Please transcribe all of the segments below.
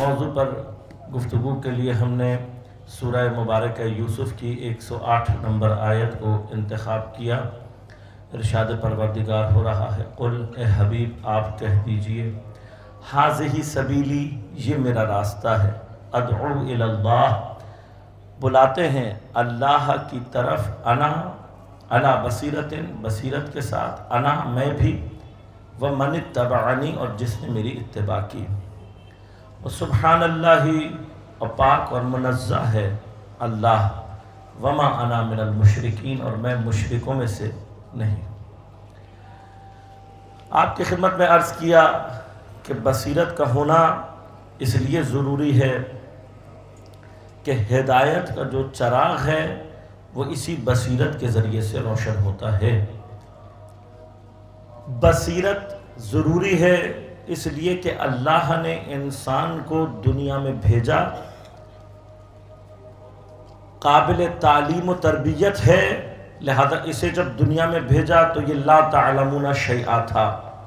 موضوع پر گفتگو کے لیے ہم نے سورہ مبارکہ یوسف کی 108 نمبر آیت کو انتخاب کیا۔ ارشاد پروردگار ہو رہا ہے، قل اے حبیب آپ کہہ دیجئے، ہاذہ سبیلی یہ میرا راستہ ہے، ادعو الی اللہ بلاتے ہیں اللہ کی طرف، انا علی بصیرت بصیرت کے ساتھ، انا میں بھی، ومن اتبعنی اور جس نے میری اتباع کی، سبحان اللہ اور پاک اور منزہ ہے اللہ، وما انا من المشرکین اور میں مشرکوں میں سے نہیں۔ آپ کی خدمت میں عرض کیا کہ بصیرت کا ہونا اس لیے ضروری ہے کہ ہدایت کا جو چراغ ہے وہ اسی بصیرت کے ذریعے سے روشن ہوتا ہے۔ بصیرت ضروری ہے اس لیے کہ اللہ نے انسان کو دنیا میں بھیجا، قابل تعلیم و تربیت ہے، لہذا اسے جب دنیا میں بھیجا تو یہ لا تعلمون شیئا تھا،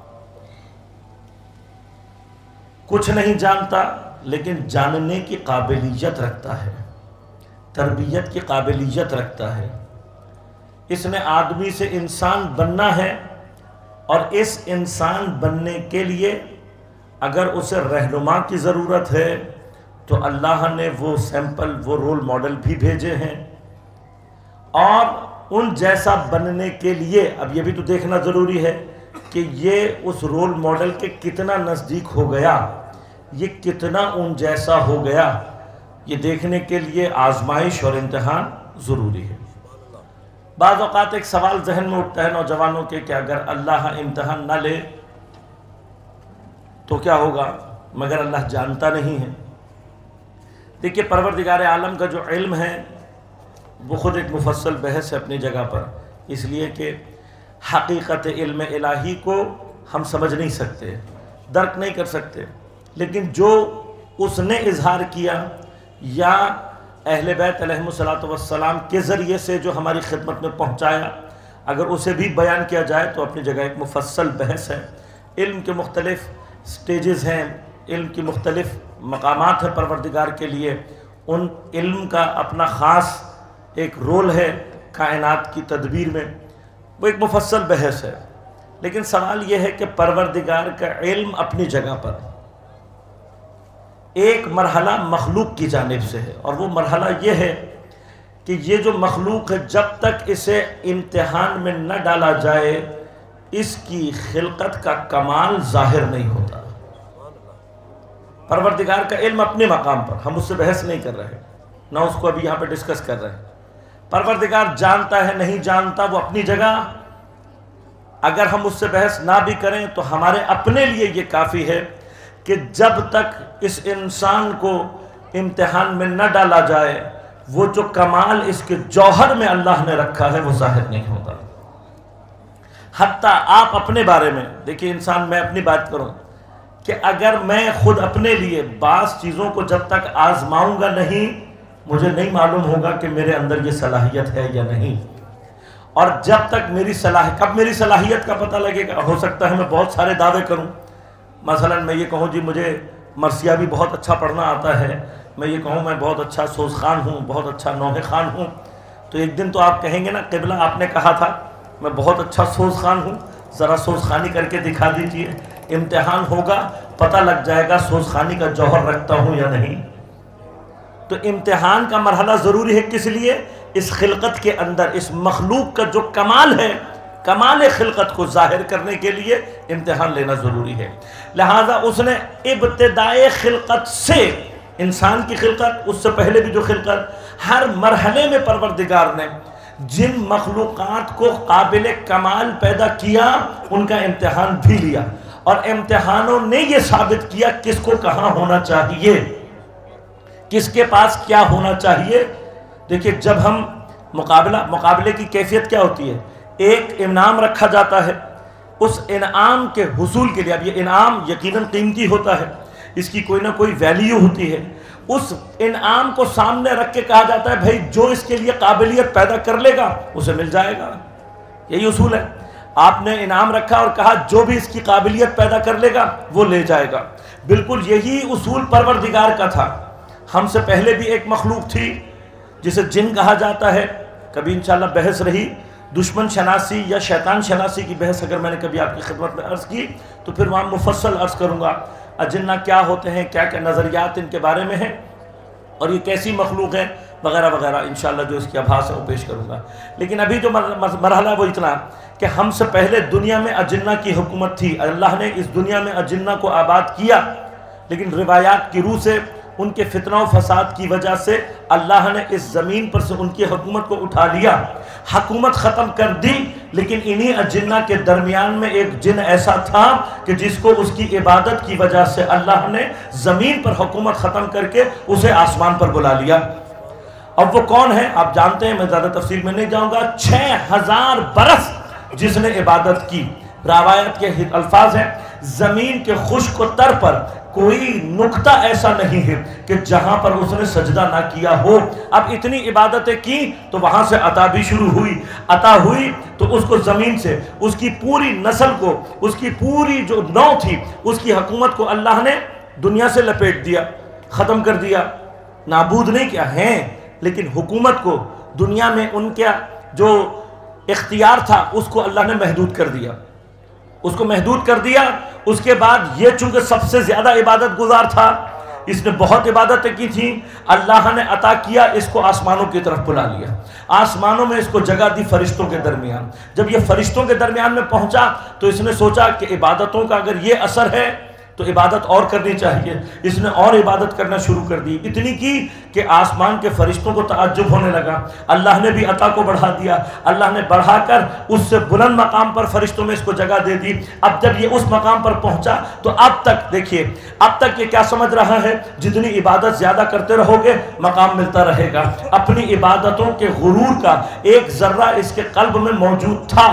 کچھ نہیں جانتا لیکن جاننے کی قابلیت رکھتا ہے، تربیت کی قابلیت رکھتا ہے۔ اس نے آدمی سے انسان بننا ہے، اور اس انسان بننے کے لیے اگر اسے رہنما کی ضرورت ہے تو اللہ نے وہ سیمپل، وہ رول ماڈل بھی بھیجے ہیں، اور ان جیسا بننے کے لیے اب یہ بھی تو دیکھنا ضروری ہے کہ یہ اس رول ماڈل کے کتنا نزدیک ہو گیا، یہ کتنا ان جیسا ہو گیا، یہ دیکھنے کے لیے آزمائش اور امتحان ضروری ہے۔ بعض اوقات ایک سوال ذہن میں اٹھتا ہے نوجوانوں کے کہ اگر اللہ امتحان نہ لے تو کیا ہوگا، مگر اللہ جانتا نہیں ہے۔ دیکھیے پروردگار عالم کا جو علم ہے وہ خود ایک مفصل بحث ہے اپنی جگہ پر، اس لیے کہ حقیقت علم الہی کو ہم سمجھ نہیں سکتے، درک نہیں کر سکتے، لیکن جو اس نے اظہار کیا یا اہل بیت علیہم السلام کے ذریعے سے جو ہماری خدمت میں پہنچایا، اگر اسے بھی بیان کیا جائے تو اپنی جگہ ایک مفصل بحث ہے۔ علم کے مختلف سٹیجز ہیں، علم کی مختلف مقامات ہیں پروردگار کے لیے، ان علم کا اپنا خاص ایک رول ہے کائنات کی تدبیر میں، وہ ایک مفصل بحث ہے۔ لیکن سوال یہ ہے کہ پروردگار کا علم اپنی جگہ پر ایک مرحلہ مخلوق کی جانب سے ہے، اور وہ مرحلہ یہ ہے کہ یہ جو مخلوق ہے جب تک اسے امتحان میں نہ ڈالا جائے اس کی خلقت کا کمال ظاہر نہیں ہوتا۔ پروردگار کا علم اپنے مقام پر، ہم اس سے بحث نہیں کر رہے، نہ اس کو ابھی یہاں پہ ڈسکس کر رہے ہیں۔ پروردگار جانتا ہے نہیں جانتا وہ اپنی جگہ، اگر ہم اس سے بحث نہ بھی کریں تو ہمارے اپنے لیے یہ کافی ہے کہ جب تک اس انسان کو امتحان میں نہ ڈالا جائے وہ جو کمال اس کے جوہر میں اللہ نے رکھا ہے وہ ظاہر نہیں ہوتا۔ حتیٰ آپ اپنے بارے میں دیکھیے، انسان، میں اپنی بات کروں کہ اگر میں خود اپنے لیے بعض چیزوں کو جب تک آزماؤں گا نہیں، مجھے نہیں معلوم ہوگا کہ میرے اندر یہ صلاحیت ہے یا نہیں، اور جب تک کب میری صلاحیت کا پتہ لگے گا؟ ہو سکتا ہے میں بہت سارے دعوے کروں، مثلا میں یہ کہوں جی مجھے مرثیہ بھی بہت اچھا پڑھنا آتا ہے، میں یہ کہوں میں بہت اچھا سوز خان ہوں، بہت اچھا نوحہ خان ہوں، تو ایک دن تو آپ کہیں گے نا قبلہ آپ نے کہا تھا میں بہت اچھا سوز خان ہوں، ذرا سوز خانی کر کے دکھا دیجئے، امتحان ہوگا پتہ لگ جائے گا سوز خانی کا جوہر رکھتا ہوں یا نہیں۔ تو امتحان کا مرحلہ ضروری ہے، کس لیے؟ اس خلقت کے اندر اس مخلوق کا جو کمال ہے، کمال خلقت کو ظاہر کرنے کے لیے امتحان لینا ضروری ہے۔ لہٰذا اس نے ابتدائے خلقت سے، انسان کی خلقت، اس سے پہلے بھی جو خلقت، ہر مرحلے میں پروردگار نے جن مخلوقات کو قابل کمال پیدا کیا ان کا امتحان بھی لیا، اور امتحانوں نے یہ ثابت کیا کس کو کہاں ہونا چاہیے، کس کے پاس کیا ہونا چاہیے۔ دیکھیے جب ہم مقابلے کی کیفیت کیا ہوتی ہے؟ ایک انعام رکھا جاتا ہے، اس انعام کے حصول کے لیے، اب یہ انعام یقیناً قیمتی ہوتا ہے، اس کی کوئی نہ کوئی ویلیو ہوتی ہے، اس انعام کو سامنے رکھ کے کہا جاتا ہے بھائی جو اس کے لیے قابلیت پیدا کر لے گا اسے مل جائے گا، یہی اصول ہے۔ آپ نے انعام رکھا اور کہا جو بھی اس کی قابلیت پیدا کر لے گا وہ لے جائے گا، بالکل یہی اصول پروردگار کا تھا. ہم سے پہلے بھی ایک مخلوق تھی جسے جن کہا جاتا ہے. کبھی انشاءاللہ بحث رہی دشمن شناسی یا شیطان شناسی کی بحث اگر میں نے کبھی آپ کی خدمت میں عرض کی تو پھر وہاں مفصل عرض کروں گا اجنہ کیا ہوتے ہیں، کیا کیا نظریات ان کے بارے میں ہیں اور یہ کیسی مخلوق ہیں وغیرہ وغیرہ. انشاءاللہ جو اس کی آبھاس ہے وہ پیش کروں گا. لیکن ابھی جو مرحلہ وہ اتنا کہ ہم سے پہلے دنیا میں اجنہ کی حکومت تھی. اللہ نے اس دنیا میں اجنہ کو آباد کیا، لیکن روایات کی روح سے ان کے فتنہ و فساد کی وجہ سے اللہ نے اس زمین پر سے ان کی حکومت کو اٹھا لیا، حکومت ختم کر دی. لیکن انہی اجنہ کے درمیان میں ایک جن ایسا تھا کہ جس کو اس کی عبادت کی وجہ سے اللہ نے زمین پر حکومت ختم کر کے اسے آسمان پر بلا لیا. اب وہ کون ہے آپ جانتے ہیں، میں زیادہ تفصیل میں نہیں جاؤں گا. 6000 برس جس نے عبادت کی. روایت کے الفاظ ہیں زمین کے خشک و تر پر کوئی نقطہ ایسا نہیں ہے کہ جہاں پر اس نے سجدہ نہ کیا ہو. اب اتنی عبادتیں کی تو وہاں سے عطا بھی شروع ہوئی. عطا ہوئی تو اس کو زمین سے اس کی پوری نسل کو، اس کی پوری جو نو تھی اس کی حکومت کو اللہ نے دنیا سے لپیٹ دیا، ختم کر دیا. نابود نہیں کیا ہیں، لیکن حکومت کو دنیا میں ان کا جو اختیار تھا اس کو اللہ نے محدود کر دیا، اس کو محدود کر دیا. اس کے بعد یہ چونکہ سب سے زیادہ عبادت گزار تھا، اس نے بہت عبادتیں کی تھیں، اللہ نے عطا کیا اس کو آسمانوں کی طرف بلا لیا. آسمانوں میں اس کو جگہ دی فرشتوں کے درمیان. جب یہ فرشتوں کے درمیان میں پہنچا تو اس نے سوچا کہ عبادتوں کا اگر یہ اثر ہے تو عبادت اور کرنی چاہیے. اس نے اور عبادت کرنا شروع کر دی، اتنی کی کہ آسمان کے فرشتوں کو تعجب ہونے لگا. اللہ نے بھی عطا کو بڑھا دیا، اللہ نے بڑھا کر اس سے بلند مقام پر فرشتوں میں اس کو جگہ دے دی. اب جب یہ اس مقام پر پہنچا تو اب تک دیکھیے، اب تک یہ کیا سمجھ رہا ہے، جتنی عبادت زیادہ کرتے رہو گے مقام ملتا رہے گا. اپنی عبادتوں کے غرور کا ایک ذرہ اس کے قلب میں موجود تھا.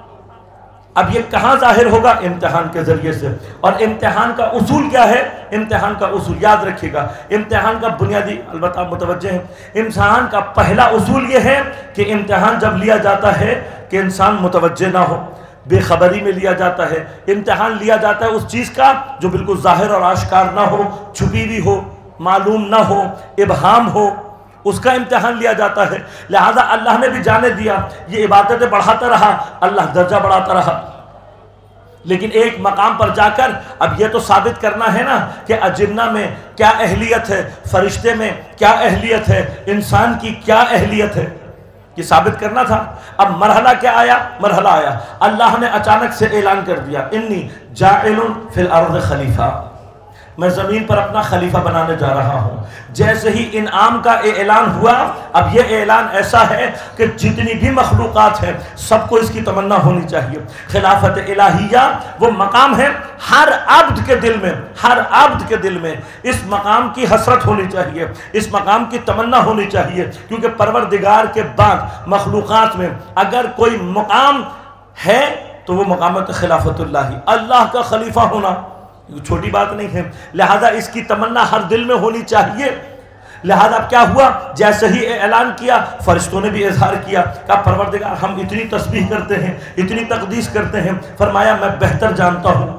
اب یہ کہاں ظاہر ہوگا؟ امتحان کے ذریعے سے. اور امتحان کا اصول کیا ہے؟ امتحان کا اصول یاد رکھیے گا. امتحان کا بنیادی، البتہ متوجہ ہیں، امتحان کا پہلا اصول یہ ہے کہ امتحان جب لیا جاتا ہے کہ انسان متوجہ نہ ہو، بے خبری میں لیا جاتا ہے. امتحان لیا جاتا ہے اس چیز کا جو بالکل ظاہر اور آشکار نہ ہو، چھپی ہوئی ہو، معلوم نہ ہو، ابہام ہو، اس کا امتحان لیا جاتا ہے. لہذا اللہ نے بھی جانے دیا، یہ عبادتیں بڑھاتا رہا، اللہ درجہ بڑھاتا رہا. لیکن ایک مقام پر جا کر اب یہ تو ثابت کرنا ہے نا کہ اجنہ میں کیا اہلیت ہے، فرشتے میں کیا اہلیت ہے، انسان کی کیا اہلیت ہے، یہ ثابت کرنا تھا. اب مرحلہ کیا آیا؟ مرحلہ آیا اللہ نے اچانک سے اعلان کر دیا، انی جاعل فی الارض خلیفہ، میں زمین پر اپنا خلیفہ بنانے جا رہا ہوں. جیسے ہی انعام کا اعلان ہوا، اب یہ اعلان ایسا ہے کہ جتنی بھی مخلوقات ہیں سب کو اس کی تمنا ہونی چاہیے. خلافت الہیہ وہ مقام ہے ہر عبد کے دل میں، ہر عبد کے دل میں اس مقام کی حسرت ہونی چاہیے، اس مقام کی تمنا ہونی چاہیے. کیونکہ پروردگار کے بعد مخلوقات میں اگر کوئی مقام ہے تو وہ مقامت خلافت اللہ، اللہ کا خلیفہ ہونا چھوٹی بات نہیں ہے. لہذا اس کی تمنا ہر دل میں ہونی چاہیے. لہذا اب کیا ہوا؟ جیسے ہی اعلان کیا فرشتوں نے بھی اظہار کیا، کہا پروردگار ہم اتنی تسبیح کرتے ہیں، اتنی تقدیس کرتے ہیں. فرمایا میں بہتر جانتا ہوں.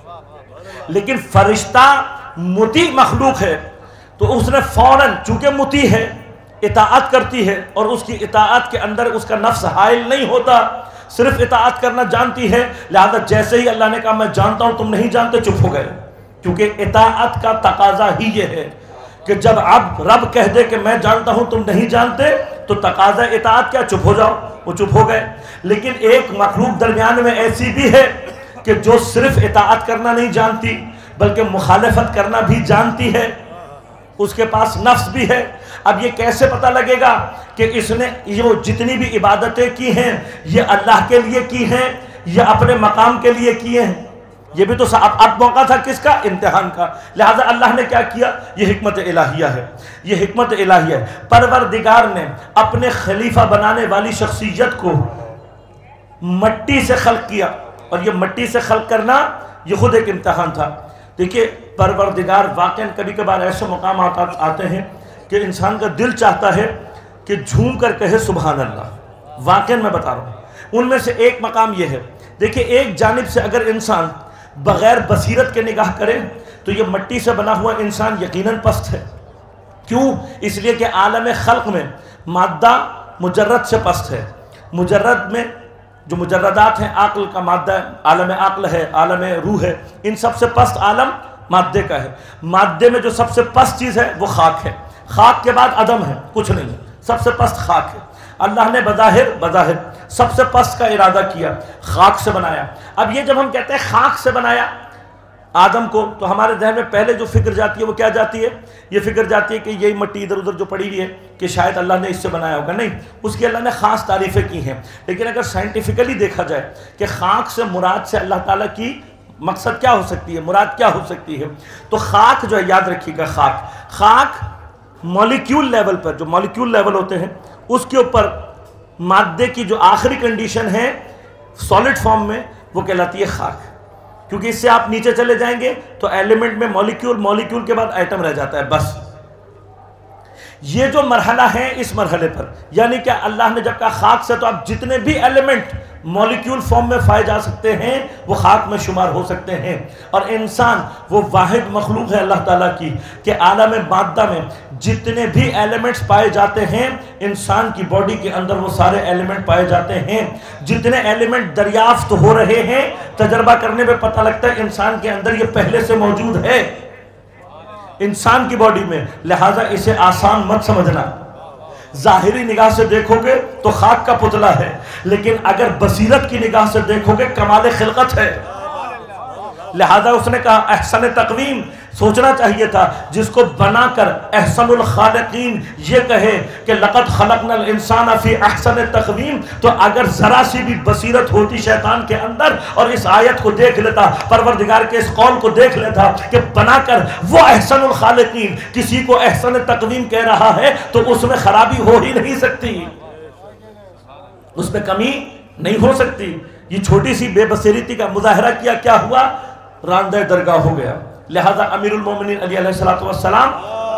لیکن فرشتہ مطیع مخلوق ہے تو اس نے فوراً، چونکہ مطیع ہے، اطاعت کرتی ہے، اور اس کی اطاعت کے اندر اس کا نفس حائل نہیں ہوتا، صرف اطاعت کرنا جانتی ہے. لہذا جیسے ہی اللہ نے کہا میں جانتا ہوں تم نہیں جانتے، چپ ہو گئے. کیونکہ اطاعت کا تقاضا ہی یہ ہے کہ جب اب رب کہہ دے کہ میں جانتا ہوں تم نہیں جانتے تو تقاضا اطاعت کیا؟ چپ ہو جاؤ. وہ چپ ہو گئے. لیکن ایک مخلوق درمیان میں ایسی بھی ہے کہ جو صرف اطاعت کرنا نہیں جانتی بلکہ مخالفت کرنا بھی جانتی ہے، اس کے پاس نفس بھی ہے. اب یہ کیسے پتہ لگے گا کہ اس نے یہ جتنی بھی عبادتیں کی ہیں یہ اللہ کے لیے کی ہیں یا اپنے مقام کے لیے کی ہیں؟ یہ بھی تو اب موقع تھا کس کا؟ امتحان کا. لہذا اللہ نے کیا کیا؟ یہ حکمت الہیہ ہے، یہ حکمت الہیہ ہے. پروردگار نے اپنے خلیفہ بنانے والی شخصیت کو مٹی سے خلق کیا، اور یہ مٹی سے خلق کرنا یہ خود ایک امتحان تھا. دیکھیے پروردگار واقعاً کبھی کبھار ایسے مقامات آتے ہیں کہ انسان کا دل چاہتا ہے کہ جھوم کر کہے سبحان اللہ. واقعاً میں بتا رہا ہوں ان میں سے ایک مقام یہ ہے. دیکھیے ایک جانب سے اگر انسان بغیر بصیرت کے نگاہ کرے تو یہ مٹی سے بنا ہوا انسان یقیناً پست ہے. کیوں؟ اس لیے کہ عالم خلق میں مادہ مجرد سے پست ہے. مجرد میں جو مجردات ہیں، عقل کا مادہ، عالم عقل ہے، عالم روح ہے، ان سب سے پست عالم مادے کا ہے. مادے میں جو سب سے پست چیز ہے وہ خاک ہے. خاک کے بعد عدم ہے، کچھ نہیں ہے، سب سے پست خاک ہے. اللہ نے بظاہر سب سے پست کا ارادہ کیا، خاک سے بنایا. اب یہ جب ہم کہتے ہیں خاک سے بنایا آدم کو، تو ہمارے ذہن میں پہلے جو فکر جاتی ہے وہ کیا جاتی ہے؟ یہ فکر جاتی ہے کہ یہی مٹی ادھر ادھر جو پڑی ہوئی ہے کہ شاید اللہ نے اس سے بنایا ہوگا. نہیں، اس کی اللہ نے خاص تعریفیں کی ہیں. لیکن اگر سائنٹیفکلی دیکھا جائے کہ خاک سے مراد سے اللہ تعالیٰ کی مقصد کیا ہو سکتی ہے، مراد کیا ہو سکتی ہے، تو خاک جو ہے، یاد رکھیے گا، خاک مولیکیول لیول پر، جو مولیکیول لیول ہوتے ہیں اس کے اوپر مادے کی جو آخری کنڈیشن ہے سالڈ فارم میں، وہ کہلاتی ہے خاک. کیونکہ اس سے آپ نیچے چلے جائیں گے تو ایلیمنٹ میں مولیکیول کے بعد ایٹم رہ جاتا ہے بس. یہ جو مرحلہ ہے، اس مرحلے پر یعنی کہ اللہ نے جب کہا خاک سے، تو اب جتنے بھی ایلیمنٹ مولیکیول فارم میں پائے جا سکتے ہیں وہ خاک میں شمار ہو سکتے ہیں. اور انسان وہ واحد مخلوق ہے اللہ تعالیٰ کی کہ عالم مادہ میں جتنے بھی ایلیمنٹس پائے جاتے ہیں، انسان کی باڈی کے اندر وہ سارے ایلیمنٹ پائے جاتے ہیں. جتنے ایلیمنٹ دریافت ہو رہے ہیں، تجربہ کرنے میں پتہ لگتا ہے انسان کے اندر یہ پہلے سے موجود ہے انسان کی باڈی میں. لہٰذا اسے آسان مت سمجھنا. ظاہری نگاہ سے دیکھو گے تو خاک کا پتلا ہے، لیکن اگر بصیرت کی نگاہ سے دیکھو گے کمال خلقت ہے. لہذا اس نے کہا احسن تقویم. سوچنا چاہیے تھا جس کو بنا کر احسن الخالقین یہ کہے کہ لقد خلقنا الانسان فی احسن تقویم، تو اگر ذرا سی بھی بصیرت ہوتی شیطان کے اندر اور اس آیت کو دیکھ لیتا، پروردگار کے اس قول کو دیکھ لیتا کہ بنا کر وہ احسن الخالقین کسی کو احسن تقویم کہہ رہا ہے، تو اس میں خرابی ہو ہی نہیں سکتی، اس میں کمی نہیں ہو سکتی. یہ چھوٹی سی بے بصیرتی کا مظاہرہ کیا ہوا؟ راندہ درگاہ ہو گیا. لہذا امیر المومنین علی علیہ السلام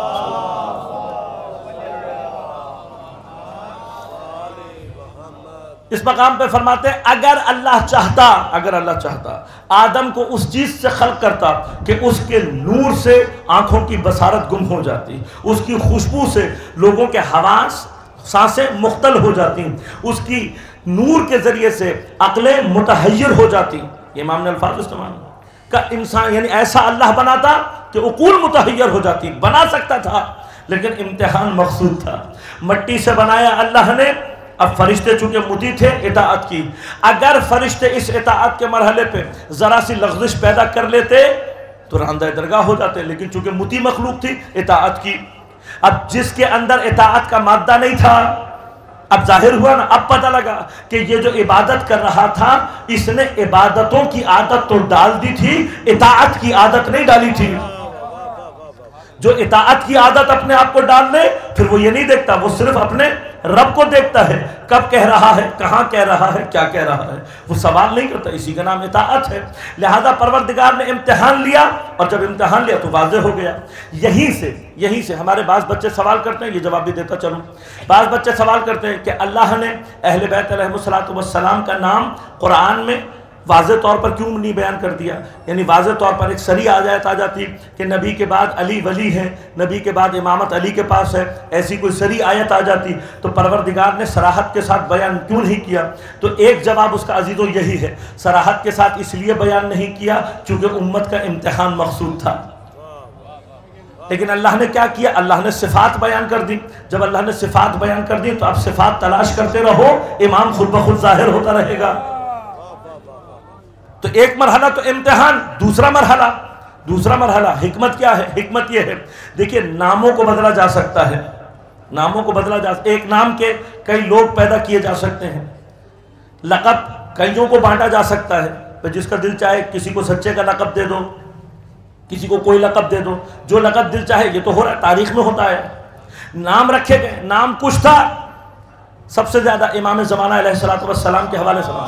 اس مقام پہ فرماتے ہیں اگر اللہ چاہتا آدم کو اس چیز سے خلق کرتا کہ اس کے نور سے آنکھوں کی بصارت گم ہو جاتی، اس کی خوشبو سے لوگوں کے حواس سانسیں مختل ہو جاتی، اس کی نور کے ذریعے سے عقلیں متحیر ہو جاتی. یہ امام نے الفاظ استعمال کا انسان یعنی ایسا اللہ بناتا کہ عقول متحیر ہو جاتی. بنا سکتا تھا لیکن امتحان مقصود تھا. مٹی سے بنایا اللہ نے. اب فرشتے چونکہ مطیع تھے، اطاعت کی. اگر فرشتے اس اطاعت کے مرحلے پہ ذرا سی لغزش پیدا کر لیتے تو راندہ درگاہ ہو جاتے، لیکن چونکہ مطیع مخلوق تھی اطاعت کی. اب جس کے اندر اطاعت کا مادہ نہیں تھا، اب ظاہر ہوا نا، اب پتہ لگا کہ یہ جو عبادت کر رہا تھا اس نے عبادتوں کی عادت تو ڈال دی تھی، اطاعت کی عادت نہیں ڈالی تھی. جو اطاعت کی عادت اپنے آپ کو ڈال لے پھر وہ یہ نہیں دیکھتا، وہ صرف اپنے رب کو دیکھتا ہے، کب کہہ رہا ہے، کہاں کہہ رہا ہے، کیا کہہ رہا ہے، وہ سوال نہیں کرتا. اسی کا نام اطاعت ہے. لہذا پروردگار نے امتحان لیا، اور جب امتحان لیا تو واضح ہو گیا. یہیں سے ہمارے بعض بچے سوال کرتے ہیں، یہ جواب بھی دیتا چلوں. بعض بچے سوال کرتے ہیں کہ اللہ نے اہل بیت علیہ السلام کا نام قرآن میں واضح طور پر کیوں نہیں بیان کر دیا؟ یعنی واضح طور پر ایک صریح آیت آ جاتی کہ نبی کے بعد علی ولی ہے، نبی کے بعد امامت علی کے پاس ہے، ایسی کوئی صریح آیت آ جاتی تو پروردگار نے صراحت کے ساتھ بیان کیوں نہیں کیا؟ تو ایک جواب اس کا عزیزو یہی ہے، صراحت کے ساتھ اس لیے بیان نہیں کیا چونکہ امت کا امتحان مقصود تھا. لیکن اللہ نے کیا کیا؟ اللہ نے صفات بیان کر دی. جب اللہ نے صفات بیان کر دی تو اب صفات تلاش کرتے رہو، امام خود بخود ظاہر ہوتا رہے گا. تو ایک مرحلہ تو امتحان. دوسرا مرحلہ حکمت کیا ہے؟ حکمت یہ ہے، دیکھیے ناموں کو بدلا جا سکتا ہے، ایک نام کے کئی لوگ پیدا کیے جا سکتے ہیں، لقب کئیوں کو بانٹا جا سکتا ہے. جس کا دل چاہے کسی کو سچے کا لقب دے دو، کسی کو کوئی لقب دے دو، جو لقب دل چاہے. یہ تو ہو رہا ہے، تاریخ میں ہوتا ہے. نام رکھے گئے، نام کچھ تھا. سب سے زیادہ امام زمانہ علیہ السلام کے حوالے سے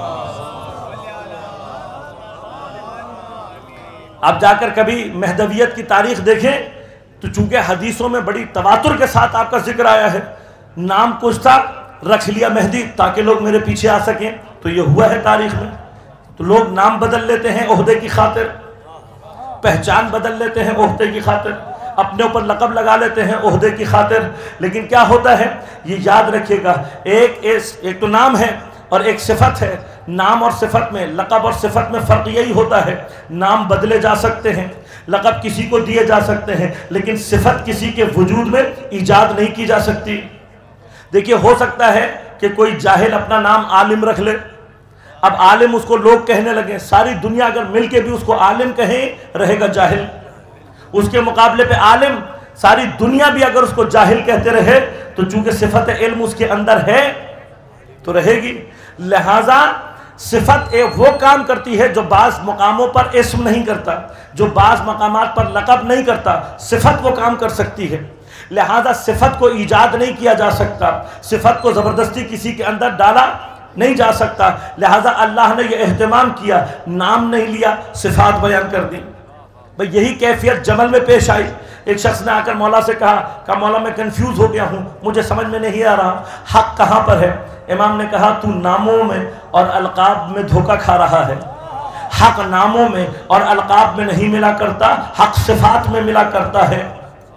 آپ جا کر کبھی مہدویت کی تاریخ دیکھیں تو چونکہ حدیثوں میں بڑی تواتر کے ساتھ آپ کا ذکر آیا ہے، نام کچھ تھا، رکھ لیا مہدی تاکہ لوگ میرے پیچھے آ سکیں. تو یہ ہوا ہے تاریخ میں. تو لوگ نام بدل لیتے ہیں عہدے کی خاطر. پہچان بدل لیتے ہیں عہدے کی خاطر، اپنے اوپر لقب لگا لیتے ہیں عہدے کی خاطر، لیکن کیا ہوتا ہے یہ یاد رکھیے گا، ایک تو نام ہے اور ایک صفت ہے۔ نام اور صفت میں، لقب اور صفت میں فرق یہی ہوتا ہے، نام بدلے جا سکتے ہیں، لقب کسی کو دیے جا سکتے ہیں، لیکن صفت کسی کے وجود میں ایجاد نہیں کی جا سکتی۔ دیکھیے ہو سکتا ہے کہ کوئی جاہل اپنا نام عالم رکھ لے، اب عالم اس کو لوگ کہنے لگے، ساری دنیا اگر مل کے بھی اس کو عالم کہیں رہے گا جاہل، اس کے مقابلے پہ عالم ساری دنیا بھی اگر اس کو جاہل کہتے رہے تو چونکہ صفت علم اس کے اندر ہے تو رہے گی۔ لہٰذا صفت وہ کام کرتی ہے جو بعض مقاموں پر اسم نہیں کرتا، جو بعض مقامات پر لقب نہیں کرتا، صفت وہ کام کر سکتی ہے۔ لہٰذا صفت کو ایجاد نہیں کیا جا سکتا، صفت کو زبردستی کسی کے اندر ڈالا نہیں جا سکتا، لہٰذا اللہ نے یہ اہتمام کیا، نام نہیں لیا، صفات بیان کر دی۔ بھئی یہی کیفیت جمل میں پیش آئی، ایک شخص نے آ کر مولا سے کہا مولا میں کنفیوز ہو گیا ہوں، مجھے سمجھ میں نہیں آ رہا حق کہاں پر ہے۔ امام نے کہا تو ناموں میں اور القاب میں دھوکہ کھا رہا ہے، حق ناموں میں اور القاب میں نہیں ملا کرتا، حق صفات میں ملا کرتا ہے۔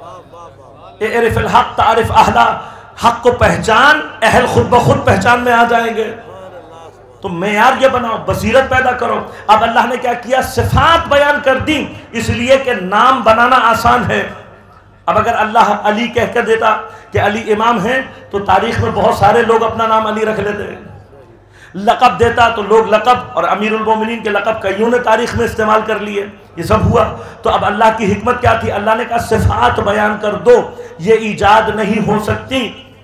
اعرف الحق تعرف اہلا، حق کو پہچان، اہل خود بخود پہچان میں آ جائیں گے۔ تو معیار یہ بناؤ، بصیرت پیدا کرو۔ اب اللہ نے کیا کیا، صفات بیان کر دی، اس لیے کہ نام بنانا آسان ہے۔ اب اگر اللہ علی کہہ کر دیتا کہ علی امام ہیں تو تاریخ میں بہت سارے لوگ اپنا نام علی رکھ لیتے ہیں، لقب دیتا تو لوگ لقب، اور امیر المومنین کے لقب کئیوں نے تاریخ میں استعمال کر لیے، یہ سب ہوا۔ تو اب اللہ کی حکمت کیا تھی، اللہ نے کہا صفات بیان کر دو، یہ ایجاد نہیں ہو سکتی،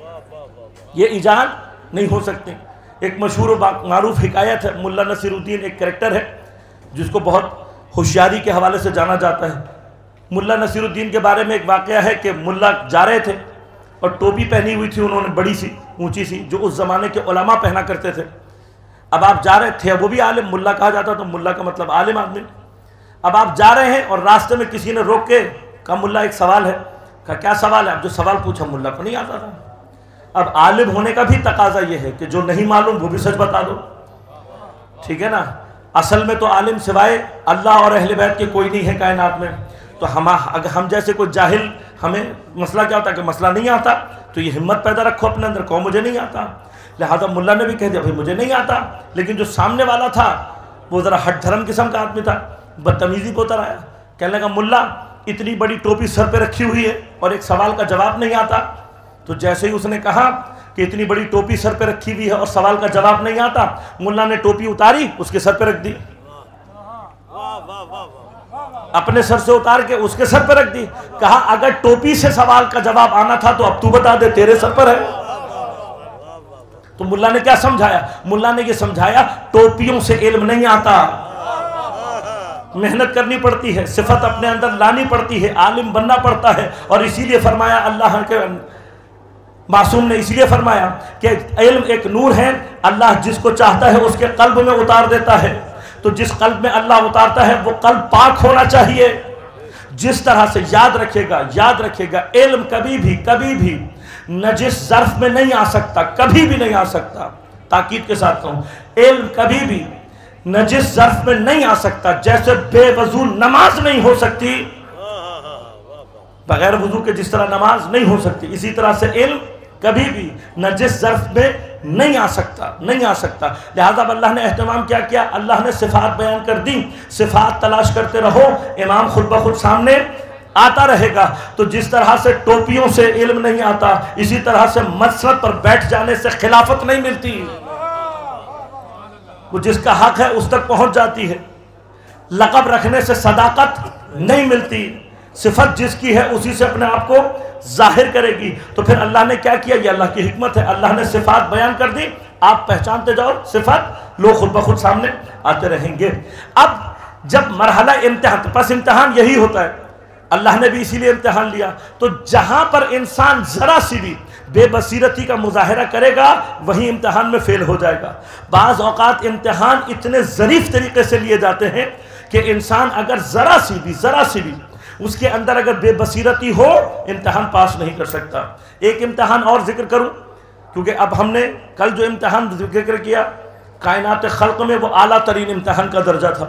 یہ ایجاد نہیں ہو سکتی۔ ایک مشہور و معروف حکایت ہے، ملا نصیر الدین ایک کریکٹر ہے جس کو بہت ہوشیاری کے حوالے سے جانا جاتا ہے۔ ملا نصیر الدین کے بارے میں ایک واقعہ ہے کہ ملا جا رہے تھے اور ٹوپی پہنی ہوئی تھی انہوں نے، بڑی سی اونچی سی، جو اس زمانے کے علماء پہنا کرتے تھے۔ اب آپ جا رہے تھے، وہ بھی عالم، ملا کہا جاتا تو ملا کا مطلب عالم آدمی۔ اب آپ جا رہے ہیں اور راستے میں کسی نے روک کے کہا ملا ایک سوال ہے۔ کہا کیا سوال ہے؟ اب جو سوال پوچھا ملا کو نہیں آتا تھا۔ اب عالم ہونے کا بھی تقاضا یہ ہے کہ جو نہیں معلوم وہ بھی سچ بتا دو، ٹھیک ہے نا۔ اصل میں تو عالم سوائے اللہ اور اہل بیت کے کوئی نہیں ہے کائنات میں۔ تو اگر ہم جیسے کوئی جاہل، ہمیں مسئلہ کیا ہوتا ہے کہ مسئلہ نہیں آتا تو یہ ہمت پیدا رکھو اپنے اندر، کہو مجھے نہیں آتا۔ لہذا ملا نے بھی کہہ دیا بھائی مجھے نہیں آتا، لیکن جو سامنے والا تھا وہ ذرا ہٹ دھرم قسم کا آدمی تھا، بدتمیزی پہ اتر آیا، کہنے لگا ملا اتنی بڑی ٹوپی سر پہ رکھی ہوئی ہے اور ایک سوال کا جواب نہیں آتا۔ تو جیسے ہی اس نے کہا کہ اتنی بڑی ٹوپی سر پہ رکھی ہوئی ہے اور سوال کا جواب نہیں آتا، ملا نے ٹوپی اتاری اس کے سر پہ رکھ دی، اپنے سر سے اتار کے اس کے سر پہ رکھ دی، کہا اگر ٹوپی سے سوال کا جواب آنا تھا تو اب تو بتا دے، تیرے سر پر ہے۔ تو ملا نے کیا سمجھایا؟ ملا نے یہ سمجھایا ٹوپیوں سے علم نہیں آتا، محنت کرنی پڑتی ہے، صفت اپنے اندر لانی پڑتی ہے، عالم بننا پڑتا ہے۔ اور اسی لیے فرمایا اللہ کے معصوم نے، اسی لیے فرمایا کہ علم ایک نور ہے، اللہ جس کو چاہتا ہے اس کے قلب میں اتار دیتا ہے، تو جس قلب میں اللہ اتارتا ہے وہ قلب پاک ہونا چاہیے۔ جس طرح سے یاد رکھے گا علم کبھی بھی نجس ظرف میں نہیں آ سکتا، کبھی بھی نہیں آ سکتا، تاکید کے ساتھ کہوں، علم کبھی بھی نجس ظرف میں نہیں آ سکتا۔ جیسے بے وضو نماز نہیں ہو سکتی، بغیر وضو کے جس طرح نماز نہیں ہو سکتی، اسی طرح سے علم کبھی بھی نجس ظرف میں نہیں آ سکتا۔ لہذا اللہ نے اہتمام کیا، اللہ نے صفات بیان کر دی، صفات تلاش کرتے رہو، امام خود بخود سامنے آتا رہے گا۔ تو جس طرح سے ٹوپیوں سے علم نہیں آتا، اسی طرح سے مسند پر بیٹھ جانے سے خلافت نہیں ملتی، وہ جس کا حق ہے اس تک پہنچ جاتی ہے۔ لقب رکھنے سے صداقت نہیں ملتی، صفت جس کی ہے اسی سے اپنے آپ کو ظاہر کرے گی۔ تو پھر اللہ نے کیا کیا، یہ اللہ کی حکمت ہے، اللہ نے صفات بیان کر دی، آپ پہچانتے جاؤ صفت، لوگ خود بخود سامنے آتے رہیں گے۔ اب جب مرحلہ امتحان، پس امتحان یہی ہوتا ہے، اللہ نے بھی اسی لیے امتحان لیا۔ تو جہاں پر انسان ذرا سی بھی بے بصیرتی کا مظاہرہ کرے گا وہیں امتحان میں فیل ہو جائے گا۔ بعض اوقات امتحان اتنے ظریف طریقے سے لیے جاتے ہیں کہ انسان اگر ذرا سی بھی اس کے اندر اگر بے بصیرتی ہو امتحان پاس نہیں کر سکتا۔ ایک امتحان اور ذکر کروں، کیونکہ اب ہم نے کل جو امتحان ذکر کیا کائنات خلق میں وہ اعلیٰ ترین امتحان کا درجہ تھا،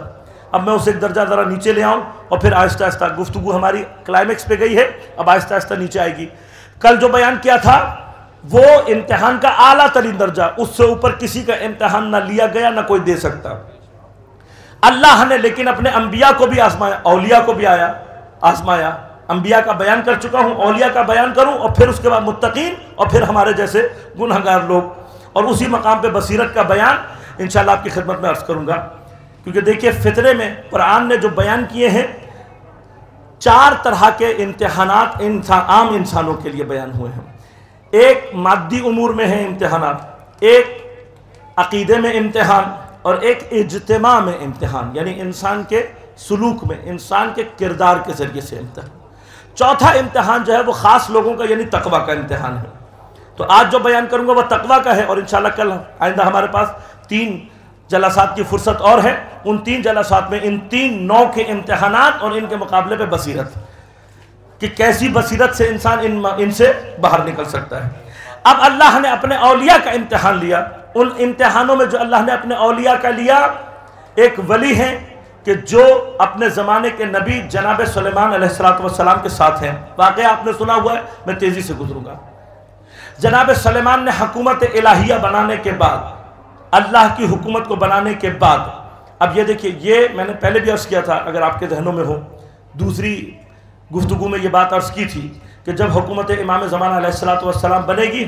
اب میں اسے ایک درجہ ذرا نیچے لے آؤں اور پھر آہستہ آہستہ گفتگو ہماری کلائمیکس پہ گئی ہے، اب آہستہ آہستہ نیچے آئے گی۔ کل جو بیان کیا تھا وہ امتحان کا اعلیٰ ترین درجہ، اس سے اوپر کسی کا امتحان نہ لیا گیا نہ کوئی دے سکتا۔ اللہ نے لیکن اپنے انبیاء کو بھی آزمایا، اولیاء کو بھی آزمایا۔ انبیاء کا بیان کر چکا ہوں، اولیاء کا بیان کروں اور پھر اس کے بعد متقین اور پھر ہمارے جیسے گنہگار لوگ، اور اسی مقام پہ بصیرت کا بیان انشاءاللہ آپ کی خدمت میں عرض کروں گا۔ کیونکہ دیکھیے فطرے میں قرآن نے جو بیان کیے ہیں 4 طرح کے امتحانات عام انسانوں کے لیے بیان ہوئے ہیں۔ ایک مادی امور میں ہیں امتحانات، ایک عقیدے میں امتحان، اور ایک اجتماع میں امتحان، یعنی انسان کے سلوک میں، انسان کے کردار کے ذریعے سے امتحان۔ چوتھا امتحان جو ہے وہ خاص لوگوں کا یعنی تقویٰ کا امتحان ہے۔ تو آج جو بیان کروں گا وہ تقویٰ کا ہے، اور انشاءاللہ کل آئندہ ہمارے پاس 3 جلسات کی فرصت اور ہے، ان 3 جلسات میں ان 3 نوع کے امتحانات اور ان کے مقابلے پہ بصیرت، کہ کیسی بصیرت سے انسان ان سے باہر نکل سکتا ہے۔ اب اللہ نے اپنے اولیاء کا امتحان لیا۔ ان امتحانوں میں جو اللہ نے اپنے اولیاء کا لیا، ایک ولی ہیں کہ جو اپنے زمانے کے نبی جناب سلیمان علیہ السلام کے ساتھ ہیں۔ واقعہ آپ نے سنا ہوا ہے، میں تیزی سے گزروں گا۔ جناب سلیمان نے حکومت الہیہ بنانے کے بعد، اللہ کی حکومت کو بنانے کے بعد، اب یہ دیکھیے، یہ میں نے پہلے بھی عرض کیا تھا اگر آپ کے ذہنوں میں ہو، دوسری گفتگو میں یہ بات عرض کی تھی کہ جب حکومت امام زمانہ علیہ السلام بنے گی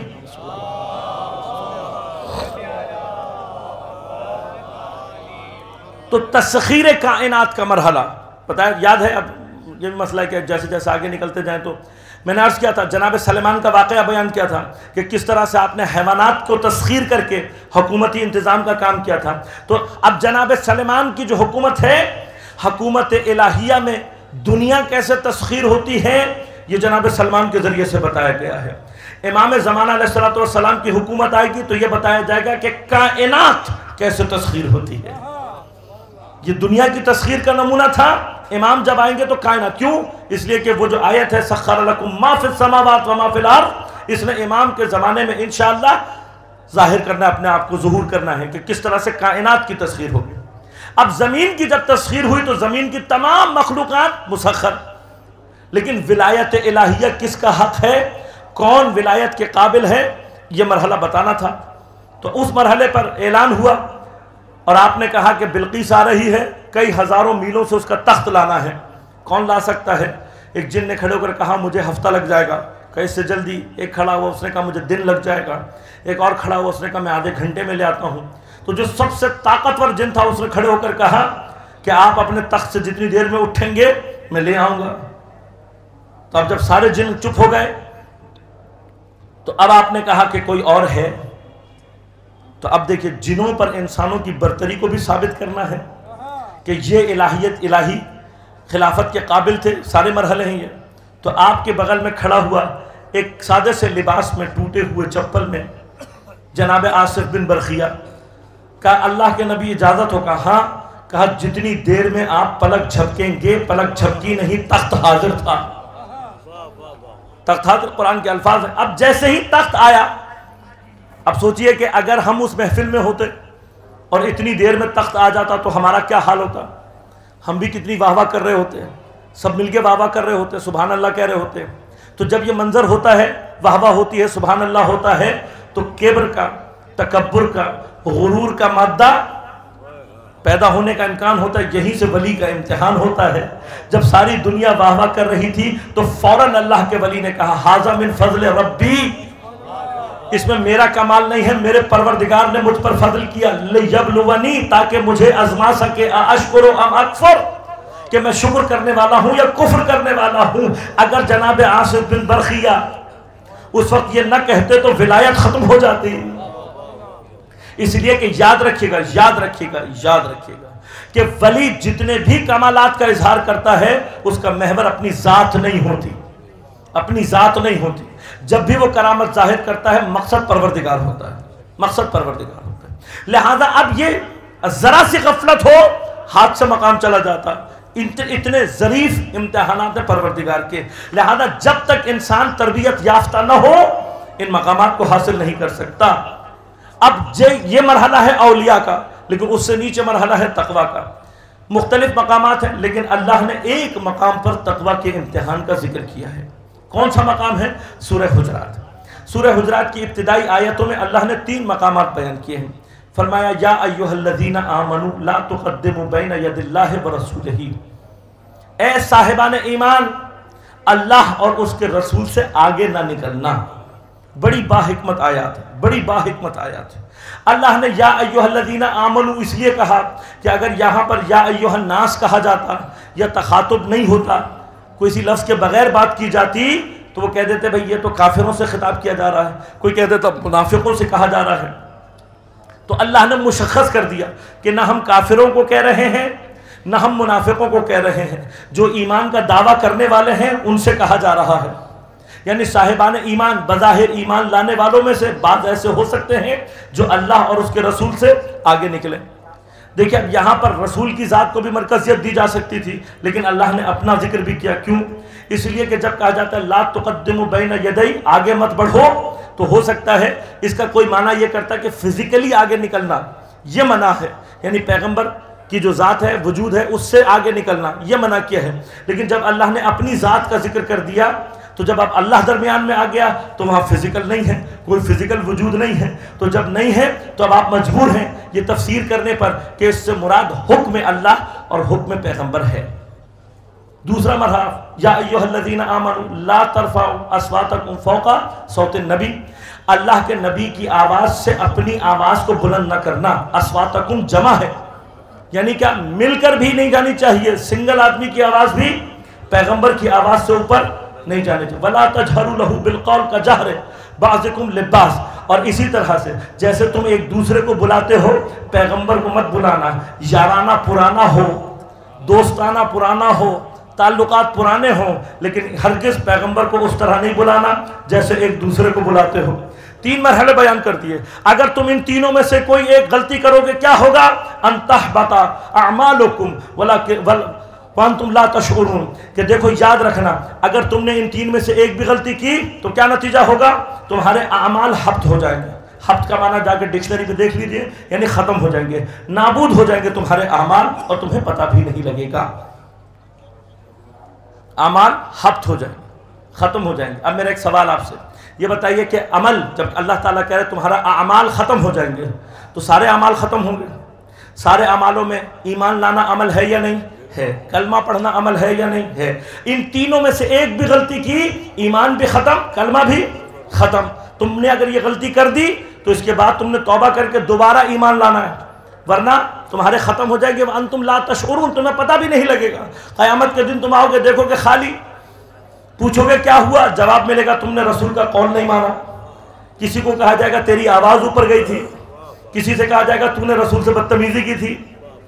تو تسخیر کائنات کا مرحلہ پتہ ہے، یاد ہے؟ اب یہ بھی مسئلہ ہے کہ جیسے جیسے آگے نکلتے جائیں تو میں نے عرض کیا تھا، جناب سلیمان کا واقعہ بیان کیا تھا کہ کس طرح سے آپ نے حیوانات کو تسخیر کر کے حکومتی انتظام کا کام کیا تھا۔ تو اب جناب سلیمان کی جو حکومت ہے، حکومت الہیہ میں دنیا کیسے تسخیر ہوتی ہے، یہ جناب سلیمان کے ذریعے سے بتایا گیا ہے۔ امام زمانہ علیہ السلام کی حکومت آئے گی تو یہ بتایا جائے گا کہ کائنات کیسے تسخیر ہوتی ہے۔ یہ دنیا کی تسخیر کا نمونہ تھا، امام جب آئیں گے تو کائنات، کیوں؟ اس لیے کہ وہ جو آیت ہے سخر لکم ما فی السماوات وما فی الارض، اس نے امام کے زمانے میں انشاءاللہ ظاہر کرنا، اپنے آپ کو ظہور کرنا ہے کہ کس طرح سے کائنات کی تسخیر ہوگی۔ اب زمین کی جب تسخیر ہوئی تو زمین کی تمام مخلوقات مسخر، لیکن ولایت الہیہ کس کا حق ہے، کون ولایت کے قابل ہے، یہ مرحلہ بتانا تھا۔ تو اس مرحلے پر اعلان ہوا اور آپ نے کہا کہ بلقیس آ رہی ہے، کئی ہزاروں میلوں سے اس کا تخت لانا ہے، کون لا سکتا ہے؟ ایک جن نے کھڑے ہو کر کہا مجھے ہفتہ لگ جائے گا، کہ اس سے جلدی۔ ایک کھڑا ہوا اس نے کہا مجھے دن لگ جائے گا۔ ایک اور کھڑا ہوا اس نے کہا میں آدھے گھنٹے میں لے آتا ہوں۔ تو جو سب سے طاقتور جن تھا اس نے کھڑے ہو کر کہا کہ آپ اپنے تخت سے جتنی دیر میں اٹھیں گے میں لے آؤں گا۔ تو اب جب سارے جن چپ ہو گئے تو اب آپ نے کہا کہ کوئی اور ہے۔ تو اب دیکھیں جنوں پر انسانوں کی برتری کو بھی ثابت کرنا ہے کہ یہ الہیت، الہی خلافت کے قابل تھے، سارے مرحلے ہیں یہ۔ تو آپ کے بغل میں کھڑا ہوا ایک سادے سے لباس میں، ٹوٹے ہوئے چپل میں، جناب آصف بن برخیہ۔ کہا اللہ کے نبی اجازت ہو؟ کہا ہاں۔ کہا جتنی دیر میں آپ پلک جھپکیں گے، پلک جھپکی نہیں، تخت حاضر تھا۔ تخت حاضر قرآن کے الفاظ ہیں۔ اب جیسے ہی تخت آیا، اب سوچئے کہ اگر ہم اس محفل میں ہوتے اور اتنی دیر میں تخت آ جاتا تو ہمارا کیا حال ہوتا؟ ہم بھی کتنی واہ واہ کر رہے ہوتے ہیں، سب مل کے واہ واہ کر رہے ہوتے، سبحان اللہ کہہ رہے ہوتے۔ تو جب یہ منظر ہوتا ہے، واہ واہ ہوتی ہے، سبحان اللہ ہوتا ہے، تو کبر کا، تکبر کا، غرور کا مادہ پیدا ہونے کا امکان ہوتا ہے۔ یہیں سے ولی کا امتحان ہوتا ہے۔ جب ساری دنیا واہ واہ کر رہی تھی تو فوراً اللہ کے ولی نے کہا ھذا من فضل ربی، اس میں میرا کمال نہیں ہے، میرے پروردگار نے مجھ پر فضل کیا، لیبلونی، تاکہ مجھے آزما سکے، اشکر ام اکفر، کہ میں شکر کرنے والا ہوں یا کفر کرنے والا ہوں۔ اگر جناب آصف بن برخیہ اس وقت یہ نہ کہتے تو ولایت ختم ہو جاتی۔ اس لیے کہ یاد رکھیے گا، یاد رکھیے گا، یاد رکھیے گا کہ ولی جتنے بھی کمالات کا اظہار کرتا ہے اس کا محور اپنی ذات نہیں ہوتی، اپنی ذات نہیں ہوتی۔ جب بھی وہ کرامت ظاہر کرتا ہے مقصد پروردگار ہوتا ہے، مقصد پروردگار ہوتا ہے۔ لہذا اب یہ ذرا سی غفلت ہو ہاتھ سے مقام چلا جاتا۔ اتنے ظریف امتحانات ہیں پروردگار کے، لہذا جب تک انسان تربیت یافتہ نہ ہو ان مقامات کو حاصل نہیں کر سکتا۔ اب یہ مرحلہ ہے اولیاء کا، لیکن اس سے نیچے مرحلہ ہے تقویٰ کا۔ مختلف مقامات ہیں، لیکن اللہ نے ایک مقام پر تقوی کے امتحان کا ذکر کیا ہے۔ کون سا مقام ہے؟ سورہ حجرات۔ سورہ حجرات کی ابتدائی آیتوں میں اللہ نے 3 مقامات بیان کیے ہیں۔ فرمایا یا ایھا الذین آمنوا لا تقدموا بین ید اللہ ورسولہ، اے صاحبان ایمان، اللہ اور اس کے رسول سے آگے نہ نکلنا۔ بڑی باحکمت آیات ہے، بڑی باحکمت آیات ہے۔ اللہ نے یا ایھا الذین آمنوا اس لیے کہا کہ اگر یہاں پر یا ایھا الناس کہا جاتا یا تخاطب نہیں ہوتا، کوئی اسی لفظ کے بغیر بات کی جاتی تو وہ کہہ دیتے بھئی یہ تو کافروں سے خطاب کیا جا رہا ہے، کوئی کہہ دیتا منافقوں سے کہا جا رہا ہے۔ تو اللہ نے مشخص کر دیا کہ نہ ہم کافروں کو کہہ رہے ہیں نہ ہم منافقوں کو کہہ رہے ہیں، جو ایمان کا دعویٰ کرنے والے ہیں ان سے کہا جا رہا ہے۔ یعنی صاحبان ایمان، بظاہر ایمان لانے والوں میں سے بعض ایسے ہو سکتے ہیں جو اللہ اور اس کے رسول سے آگے نکلیں۔ دیکھیں اب یہاں پر رسول کی ذات کو بھی مرکزیت دی جا سکتی تھی، لیکن اللہ نے اپنا ذکر بھی کیا۔ کیوں؟ اس لیے کہ جب کہا جاتا ہے لا تقدموا بین یدی، آگے مت بڑھو، تو ہو سکتا ہے اس کا کوئی معنی یہ کرتا ہے کہ فزیکلی آگے نکلنا، یہ منع ہے، یعنی پیغمبر کی جو ذات ہے، وجود ہے، اس سے آگے نکلنا یہ منع کیا ہے۔ لیکن جب اللہ نے اپنی ذات کا ذکر کر دیا تو جب اب اللہ درمیان میں آ گیا تو وہاں فزیکل نہیں ہے، کوئی فزیکل وجود نہیں ہے، تو جب نہیں ہے تو اب آپ مجبور ہیں یہ تفسیر کرنے پر کہ اس سے مراد حکم اللہ اور حکم پیغمبر ہے۔ دوسرا مرحلہ یا ایھا الذین آمنوا لا ترفعوا اصواتکم فوق صوت النبی، اللہ کے نبی کی آواز سے اپنی آواز کو بلند نہ کرنا۔ اصواتکم جمع ہے، یعنی کیا مل کر بھی نہیں جانی چاہیے، سنگل آدمی کی آواز بھی پیغمبر کی آواز سے اوپر نہیں جانے چاہیے۔ وَلَا تَجْهَرُوا لَهُ بِالْقَوْلِ كَجَهْرِ بَعْضِكُمْ لِبَعْضٍ، اور اسی طرح سے جیسے تم ایک دوسرے کو بلاتے ہو، پیغمبر کو مت بلانا، یارانہ پرانا ہو، دوستانہ پرانا ہو، تعلقات پرانے ہوں، لیکن ہرگز پیغمبر کو اس طرح نہیں بلانا جیسے ایک دوسرے کو بلاتے ہو۔ 3 مرحلے بیان کر دیے۔ اگر تم ان تینوں میں سے کوئی ایک غلطی کرو گے کیا ہوگا؟ ان تحبط اعمالکم وانتم لا تشعرون، کہ دیکھو یاد رکھنا اگر تم نے ان 3 میں سے ایک بھی غلطی کی تو کیا نتیجہ ہوگا؟ تمہارے اعمال حبط ہو جائیں گے۔ حبط کا معنی جا کے ڈکشنری میں دیکھ لیجئے، یعنی ختم ہو جائیں گے، نابود ہو جائیں گے تمہارے اعمال، اور تمہیں پتہ بھی نہیں لگے گا۔ اعمال حبط ہو جائیں گے، ختم ہو جائیں گے۔ اب میرا ایک سوال آپ سے، یہ بتائیے کہ عمل، جب اللہ تعالیٰ کہہ رہے تمہارا اعمال ختم ہو جائیں گے تو سارے اعمال ختم ہوں گے؟ سارے اعمالوں میں ایمان لانا عمل ہے یا نہیں ہے؟ کلمہ پڑھنا عمل ہے یا نہیں ہے؟ ان تینوں میں سے ایک بھی غلطی کی، ایمان بھی ختم، کلمہ بھی ختم۔ تم نے اگر یہ غلطی کر دی تو اس کے بعد تم نے توبہ کر کے دوبارہ ایمان لانا ہے، ورنہ تمہارے ختم ہو جائیں گے۔ وَأَنْتُمْ لَا تَشْعُرُونَ، تمہیں پتہ بھی نہیں لگے گا۔ قیامت کے دن تم آؤ گے، دیکھو گے خالی، پوچھو گے کیا ہوا، جواب ملے گا تم نے رسول کا قول نہیں مانا۔ کسی کو کہا جائے گا تیری آواز اوپر گئی تھی، کسی سے کہا جائے گا تو نے رسول سے بدتمیزی کی تھی۔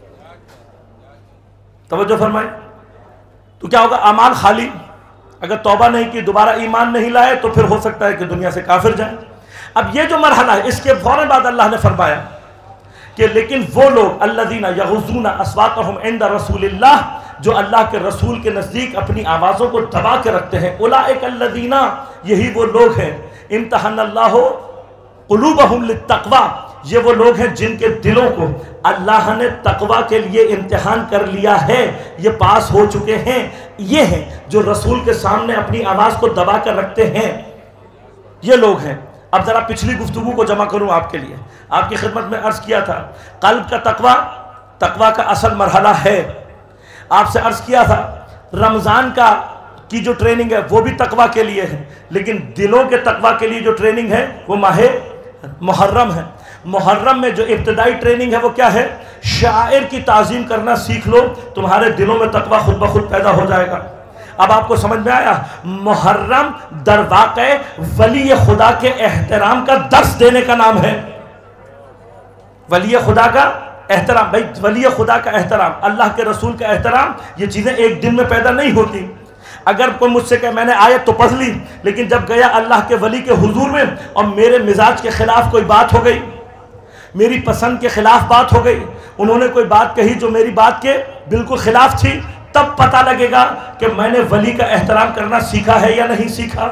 توجہ فرمائے، تو کیا ہوگا؟ اعمال خالی۔ اگر توبہ نہیں کی، دوبارہ ایمان نہیں لائے تو پھر ہو سکتا ہے کہ دنیا سے کافر جائیں۔ اب یہ جو مرحلہ ہے، اس کے فوراً بعد اللہ نے فرمایا کہ لیکن وہ لوگ الذین یغضون اصواتهم عند رسول اللہ، جو اللہ کے رسول کے نزدیک اپنی آوازوں کو دبا کے رکھتے ہیں، اولئک الذین، یہی وہ لوگ ہیں، امتحن اللہ قلوبہم للتقوی، یہ وہ لوگ ہیں جن کے دلوں کو اللہ نے تقوی کے لیے امتحان کر لیا ہے، یہ پاس ہو چکے ہیں۔ یہ ہیں جو رسول کے سامنے اپنی آواز کو دبا کر رکھتے ہیں، یہ لوگ ہیں۔ اب ذرا پچھلی گفتگو کو جمع کروں آپ کے لیے، آپ کی خدمت میں عرض کیا تھا قلب کا تقوی کا اصل مرحلہ ہے۔ آپ سے عرض کیا تھا رمضان کی جو ٹریننگ ہے وہ بھی تقوی کے لیے ہے، لیکن دلوں کے تقوی کے لیے جو ٹریننگ ہے وہ ماہ محرم ہے۔ محرم میں جو ابتدائی ٹریننگ ہے وہ کیا ہے؟ شاعر کی تعظیم کرنا سیکھ لو، تمہارے دلوں میں تقوی خود بخود پیدا ہو جائے گا۔ اب آپ کو سمجھ میں آیا؟ محرم در واقع ولی خدا کے احترام کا درس دینے کا نام ہے۔ ولی خدا کا احترام، بھائی ولی خدا کا احترام، اللہ کے رسول کا احترام، یہ چیزیں ایک دن میں پیدا نہیں ہوتی۔ اگر کوئی مجھ سے کہ میں نے آیت تو پڑھ لی، لیکن جب گیا اللہ کے ولی کے حضور میں اور میرے مزاج کے خلاف کوئی بات ہو گئی، میری پسند کے خلاف بات ہو گئی، انہوں نے کوئی بات کہی جو میری بات کے بالکل خلاف تھی، تب پتہ لگے گا کہ میں نے ولی کا احترام کرنا سیکھا ہے یا نہیں سیکھا۔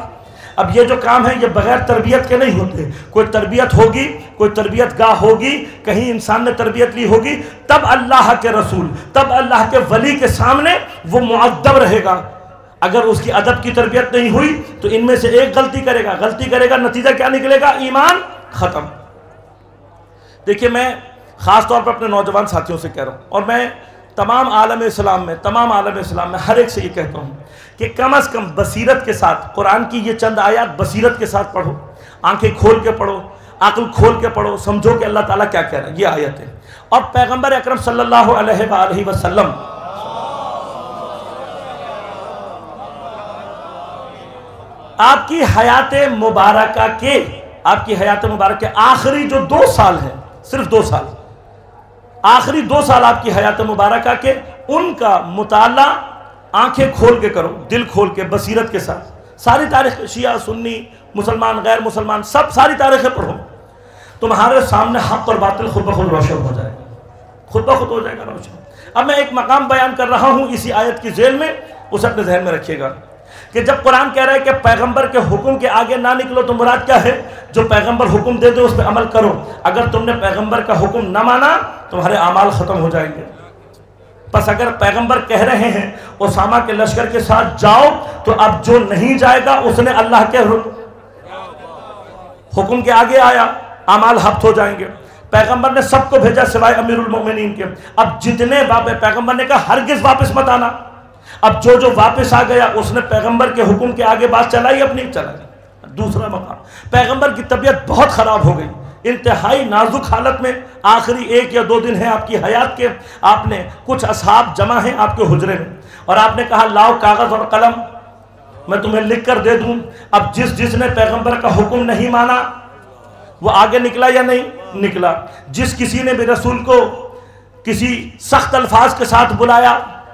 اب یہ جو کام ہے یہ بغیر تربیت کے نہیں ہوتے. کوئی تربیت ہوگی, کوئی تربیت گاہ ہوگی, کہیں انسان نے تربیت لی ہوگی, تب اللہ کے رسول, تب اللہ کے ولی کے سامنے وہ مؤدب رہے گا. اگر اس کی ادب کی تربیت نہیں ہوئی تو ان میں سے ایک غلطی کرے گا, نتیجہ کیا نکلے گا؟ ایمان ختم. دیکھیے میں خاص طور پر اپنے نوجوان ساتھیوں سے کہہ رہا ہوں, اور میں تمام عالم اسلام میں ہر ایک سے یہ کہتا ہوں کہ کم از کم بصیرت کے ساتھ قرآن کی یہ چند آیات بصیرت کے ساتھ پڑھو, آنکھیں کھول کے پڑھو, عقل کھول کے پڑھو, سمجھو کہ اللہ تعالیٰ کیا کہہ رہا ہے. یہ آیت ہے. اور پیغمبر اکرم صلی اللہ علیہ وآلہ وسلم آپ کی حیات مبارکہ کے آخری جو 2 سال ہیں, صرف 2 سال, آخری 2 سال آپ کی حیات مبارکہ کے, ان کا مطالعہ آنکھیں کھول کے کرو, دل کھول کے, بصیرت کے ساتھ. ساری تاریخ, شیعہ سنی, مسلمان غیر مسلمان, سب ساری تاریخیں پڑھو. تمہارے سامنے حق اور باطل خود بخود روشن ہو جائے گا, خود بخود ہو جائے گا روشن. اب میں ایک مقام بیان کر رہا ہوں اسی آیت کی ذیل میں, اسے اپنے ذہن میں رکھیے گا کہ جب قرآن کہہ رہا ہے کہ پیغمبر کے حکم کے آگے نہ نکلو, تو مراد کیا ہے؟ جو پیغمبر حکم دے دے اس پہ عمل کرو. اگر تم نے پیغمبر کا حکم نہ مانا تمہارے اعمال ختم ہو جائیں گے. بس اگر پیغمبر کہہ رہے ہیں اسامہ کے لشکر کے ساتھ جاؤ, تو اب جو نہیں جائے گا اس نے اللہ کے حکم کے آگے آیا, اعمال ہفت ہو جائیں گے. پیغمبر نے سب کو بھیجا سوائے امیر المومنین کے. اب جتنے پیغمبر نے کہا ہرگز واپس مت آنا. اب جو واپس آ گیا اس نے پیغمبر کے حکم کے آگے بات چلائی, اپنی چلائی. دوسرا مقام, پیغمبر کی طبیعت بہت خراب ہو گئی, انتہائی نازک حالت میں, آخری 1 یا 2 دن ہیں آپ کی حیات کے. آپ نے کچھ اصحاب جمع ہیں آپ کے حجرے میں, اور آپ نے کہا لاؤ کاغذ اور قلم, میں تمہیں لکھ کر دے دوں. اب جس نے پیغمبر کا حکم نہیں مانا وہ آگے نکلا یا نہیں نکلا. جس کسی نے بھی رسول کو کسی سخت الفاظ کے ساتھ بلایا,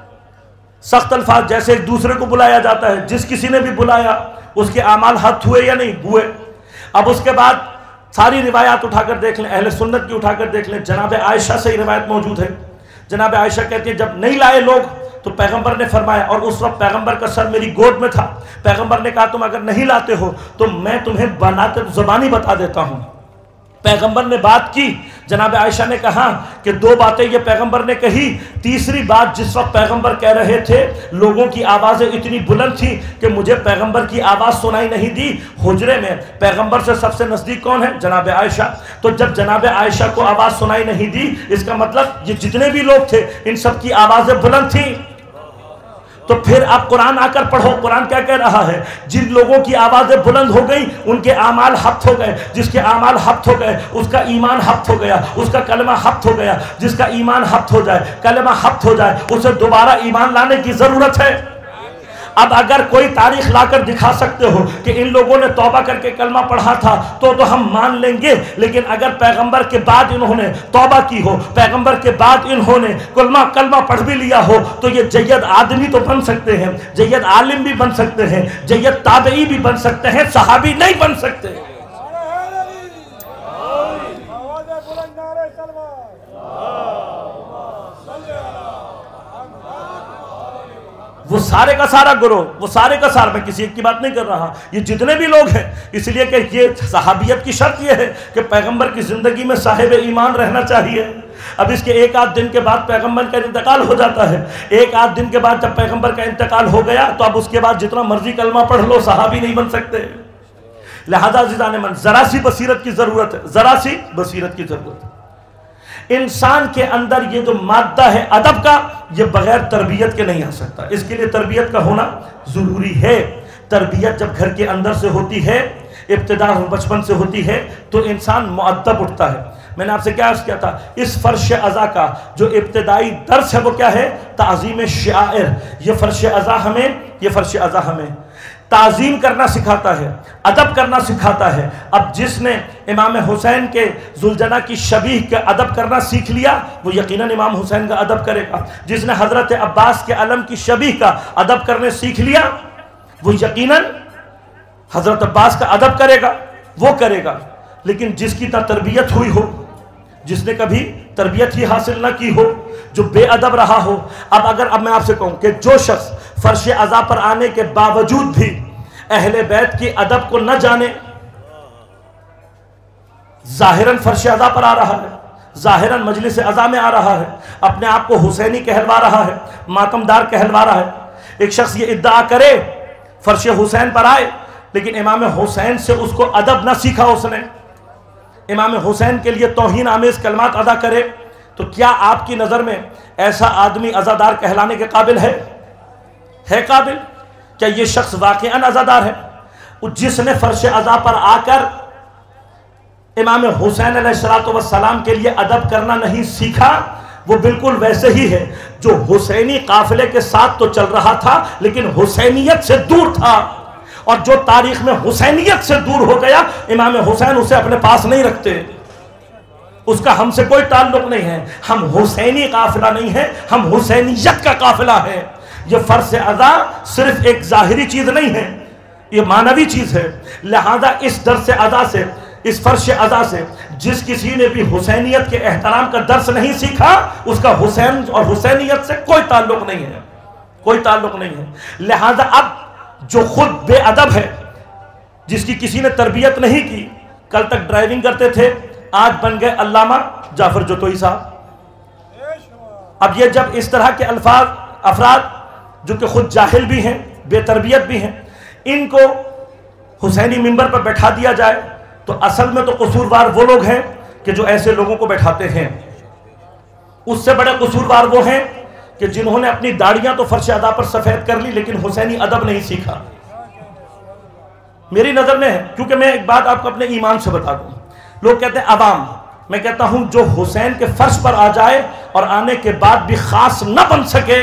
سخت الفاظ جیسے ایک دوسرے کو بلایا جاتا ہے, جس کسی نے بھی بلایا اس کے اعمال حت ہوئے یا نہیں ہوئے. اب اس کے بعد ساری روایات اٹھا کر دیکھ لیں, اہل سنت کی اٹھا کر دیکھ لیں. جناب عائشہ سے یہ روایت موجود ہے. جناب عائشہ کہتی ہے جب نہیں لائے لوگ تو پیغمبر نے فرمایا, اور اس وقت پیغمبر کا سر میری گود میں تھا, پیغمبر نے کہا تم اگر نہیں لاتے ہو تو میں تمہیں بناتے زبانی بتا دیتا ہوں. پیغمبر نے بات کی, جناب عائشہ نے کہا کہ 2 باتیں یہ پیغمبر نے کہی. تیسری بات, جس وقت پیغمبر کہہ رہے تھے لوگوں کی آوازیں اتنی بلند تھی کہ مجھے پیغمبر کی آواز سنائی نہیں دی. حجرے میں پیغمبر سے سب سے نزدیک کون ہے؟ جناب عائشہ. تو جب جناب عائشہ کو آواز سنائی نہیں دی, اس کا مطلب یہ جتنے بھی لوگ تھے ان سب کی آوازیں بلند تھیں. تو پھر آپ قرآن آ کر پڑھو, قرآن کیا کہہ رہا ہے؟ جن لوگوں کی آوازیں بلند ہو گئی ان کے اعمال حبت ہو گئے. جس کے اعمال حبت ہو گئے اس کا ایمان حبت ہو گیا, اس کا کلمہ حبت ہو گیا. جس کا ایمان حبت ہو جائے, کلمہ حبت ہو جائے, اسے دوبارہ ایمان لانے کی ضرورت ہے. اب اگر کوئی تاریخ لا کر دکھا سکتے ہو کہ ان لوگوں نے توبہ کر کے کلمہ پڑھا تھا تو ہم مان لیں گے. لیکن اگر پیغمبر کے بعد انہوں نے توبہ کی ہو, پیغمبر کے بعد انہوں نے کلمہ پڑھ بھی لیا ہو, تو یہ جید آدمی تو بن سکتے ہیں, جید عالم بھی بن سکتے ہیں, جید تابعی بھی بن سکتے ہیں, صحابی نہیں بن سکتے. وہ سارے کا سارا گروہ, وہ سارے کا سارا, میں کسی ایک کی بات نہیں کر رہا, یہ جتنے بھی لوگ ہیں. اس لیے کہ یہ صحابیت کی شرط یہ ہے کہ پیغمبر کی زندگی میں صاحب ایمان رہنا چاہیے. اب اس کے 1 آدھ دن کے بعد پیغمبر کا انتقال ہو جاتا ہے. 1 آدھ دن کے بعد جب پیغمبر کا انتقال ہو گیا تو اب اس کے بعد جتنا مرضی کلمہ پڑھ لو صحابی نہیں بن سکتے. لہذا عزیزان من, ذرا سی بصیرت کی ضرورت ہے, ذرا سی بصیرت کی ضرورت ہے. انسان کے اندر یہ جو مادہ ہے ادب کا, یہ بغیر تربیت کے نہیں آ سکتا. اس کے لیے تربیت کا ہونا ضروری ہے. تربیت جب گھر کے اندر سے ہوتی ہے, ابتدا بچپن سے ہوتی ہے, تو انسان مؤدب اٹھتا ہے. میں نے آپ سے کیا عرض کیا تھا, اس فرش ازا کا جو ابتدائی درس ہے وہ کیا ہے؟ تعظیم شعائر. یہ فرش ازا ہمیں تعظیم کرنا سکھاتا ہے, ادب کرنا سکھاتا ہے. اب جس نے امام حسین کے ذوالجناح کی شبیہ کا ادب کرنا سیکھ لیا وہ یقیناً امام حسین کا ادب کرے گا. جس نے حضرت عباس کے علم کی شبیہ کا ادب کرنے سیکھ لیا وہ یقیناً حضرت عباس کا ادب کرے گا, وہ کرے گا. لیکن جس کی نہ تربیت ہوئی ہو, جس نے کبھی تربیت ہی حاصل نہ کی ہو, جو بے ادب رہا ہو. اب میں آپ سے کہوں کہ جو شخص فرش ازا پر آنے کے باوجود بھی اہل بیت کی ادب کو نہ جانے، ظاہراً فرش عزا پر آ رہا ہے، ظاہراً مجلس عزا میں آ رہا ہے، اپنے آپ کو حسینی کہلوا رہا ہے، ماتمدار کہلوا رہا ہے۔ ایک شخص یہ ادعا کرے فرش حسین پر آئے، لیکن امام حسین سے اس کو ادب نہ سیکھا، اس نے امام حسین کے لیے توہین آمیز کلمات ادا کرے، تو کیا آپ کی نظر میں ایسا آدمی عزادار کہلانے کے قابل ہے قابل؟ کیا یہ شخص واقعاً عزادار ہے؟ جس نے فرش عزا پر آ کر امام حسین علیہ السلام کے لیے ادب کرنا نہیں سیکھا، وہ بالکل ویسے ہی ہے جو حسینی قافلے کے ساتھ تو چل رہا تھا لیکن حسینیت سے دور تھا، اور جو تاریخ میں حسینیت سے دور ہو گیا امام حسین اسے اپنے پاس نہیں رکھتے، اس کا ہم سے کوئی تعلق نہیں ہے، ہم حسینی قافلہ نہیں ہے، ہم حسینیت کا قافلہ ہے۔ یہ فرض عزا صرف ایک ظاہری چیز نہیں ہے، یہ معنوی چیز ہے، لہذا اس درس عزا سے، اس فرش عزا سے جس کسی نے بھی حسینیت کے احترام کا درس نہیں سیکھا، اس کا حسین اور حسینیت سے کوئی تعلق نہیں ہے، کوئی تعلق نہیں ہے۔ لہذا اب جو خود بے ادب ہے، جس کی کسی نے تربیت نہیں کی، کل تک ڈرائیونگ کرتے تھے، آج بن گئے علامہ جعفر جتوئی صاحب۔ اب یہ جب اس طرح کے افراد جو کہ خود جاہل بھی ہیں، بے تربیت بھی ہیں، ان کو حسینی منبر پر بیٹھا دیا جائے تو اصل میں تو قصوروار وہ لوگ ہیں کہ جو ایسے لوگوں کو بیٹھاتے ہیں، اس سے بڑے قصوروار وہ ہیں کہ جنہوں نے اپنی داڑیاں تو فرش عزا پر سفید کر لی لیکن حسینی ادب نہیں سیکھا۔ میری نظر میں ہے، کیونکہ میں ایک بات آپ کو اپنے ایمان سے بتا دوں، لوگ کہتے ہیں عوام، میں کہتا ہوں جو حسین کے فرش پر آ جائے اور آنے کے بعد بھی خاص نہ بن سکے،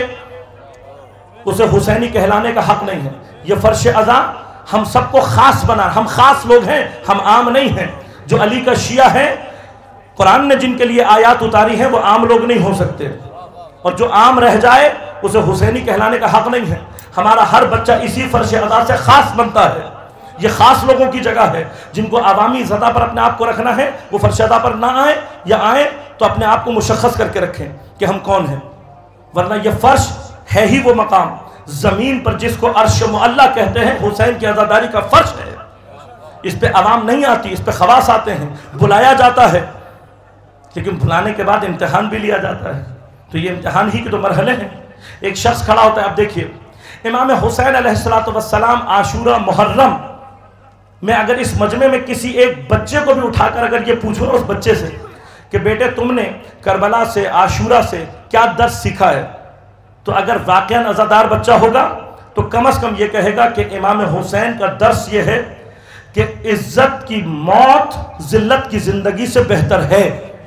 اسے حسینی کہلانے کا حق نہیں ہے۔ یہ فرش عزا ہم سب کو خاص بنا، ہم خاص لوگ ہیں، ہم عام نہیں ہیں۔ جو علی کا شیعہ ہے، قرآن نے جن کے لیے آیات اتاری ہیں وہ عام لوگ نہیں ہو سکتے، اور جو عام رہ جائے اسے حسینی کہلانے کا حق نہیں ہے۔ ہمارا ہر بچہ اسی فرش عزا سے خاص بنتا ہے، یہ خاص لوگوں کی جگہ ہے۔ جن کو عوامی سطح پر اپنے آپ کو رکھنا ہے وہ فرش عزا پر نہ آئیں، یا آئیں تو اپنے آپ کو مشخص کر کے رکھیں کہ ہم کون ہیں، ورنہ یہ فرش ہے ہی وہ مقام زمین پر جس کو عرش معلی کہتے ہیں، حسین کی عزاداری کا فرش ہے۔ اس پہ عوام نہیں آتی، اس پہ خواص آتے ہیں، بلایا جاتا ہے، لیکن بلانے کے بعد امتحان بھی لیا جاتا ہے۔ تو یہ امتحان ہی کے تو مرحلے ہیں۔ ایک شخص کھڑا ہوتا ہے، اب دیکھیے امام حسین علیہ السلام عاشورہ محرم میں اگر اس مجمع میں کسی ایک بچے کو بھی اٹھا کر اگر یہ پوچھو اس بچے سے کہ بیٹے تم نے کربلا سے، عاشورہ سے کیا درس سیکھا ہے، تو اگر واقعاً عزادار بچہ ہوگا تو کم از کم یہ کہے گا کہ امام حسین کا درس یہ ہے کہ عزت کی موت ذلت کی زندگی سے بہتر ہے۔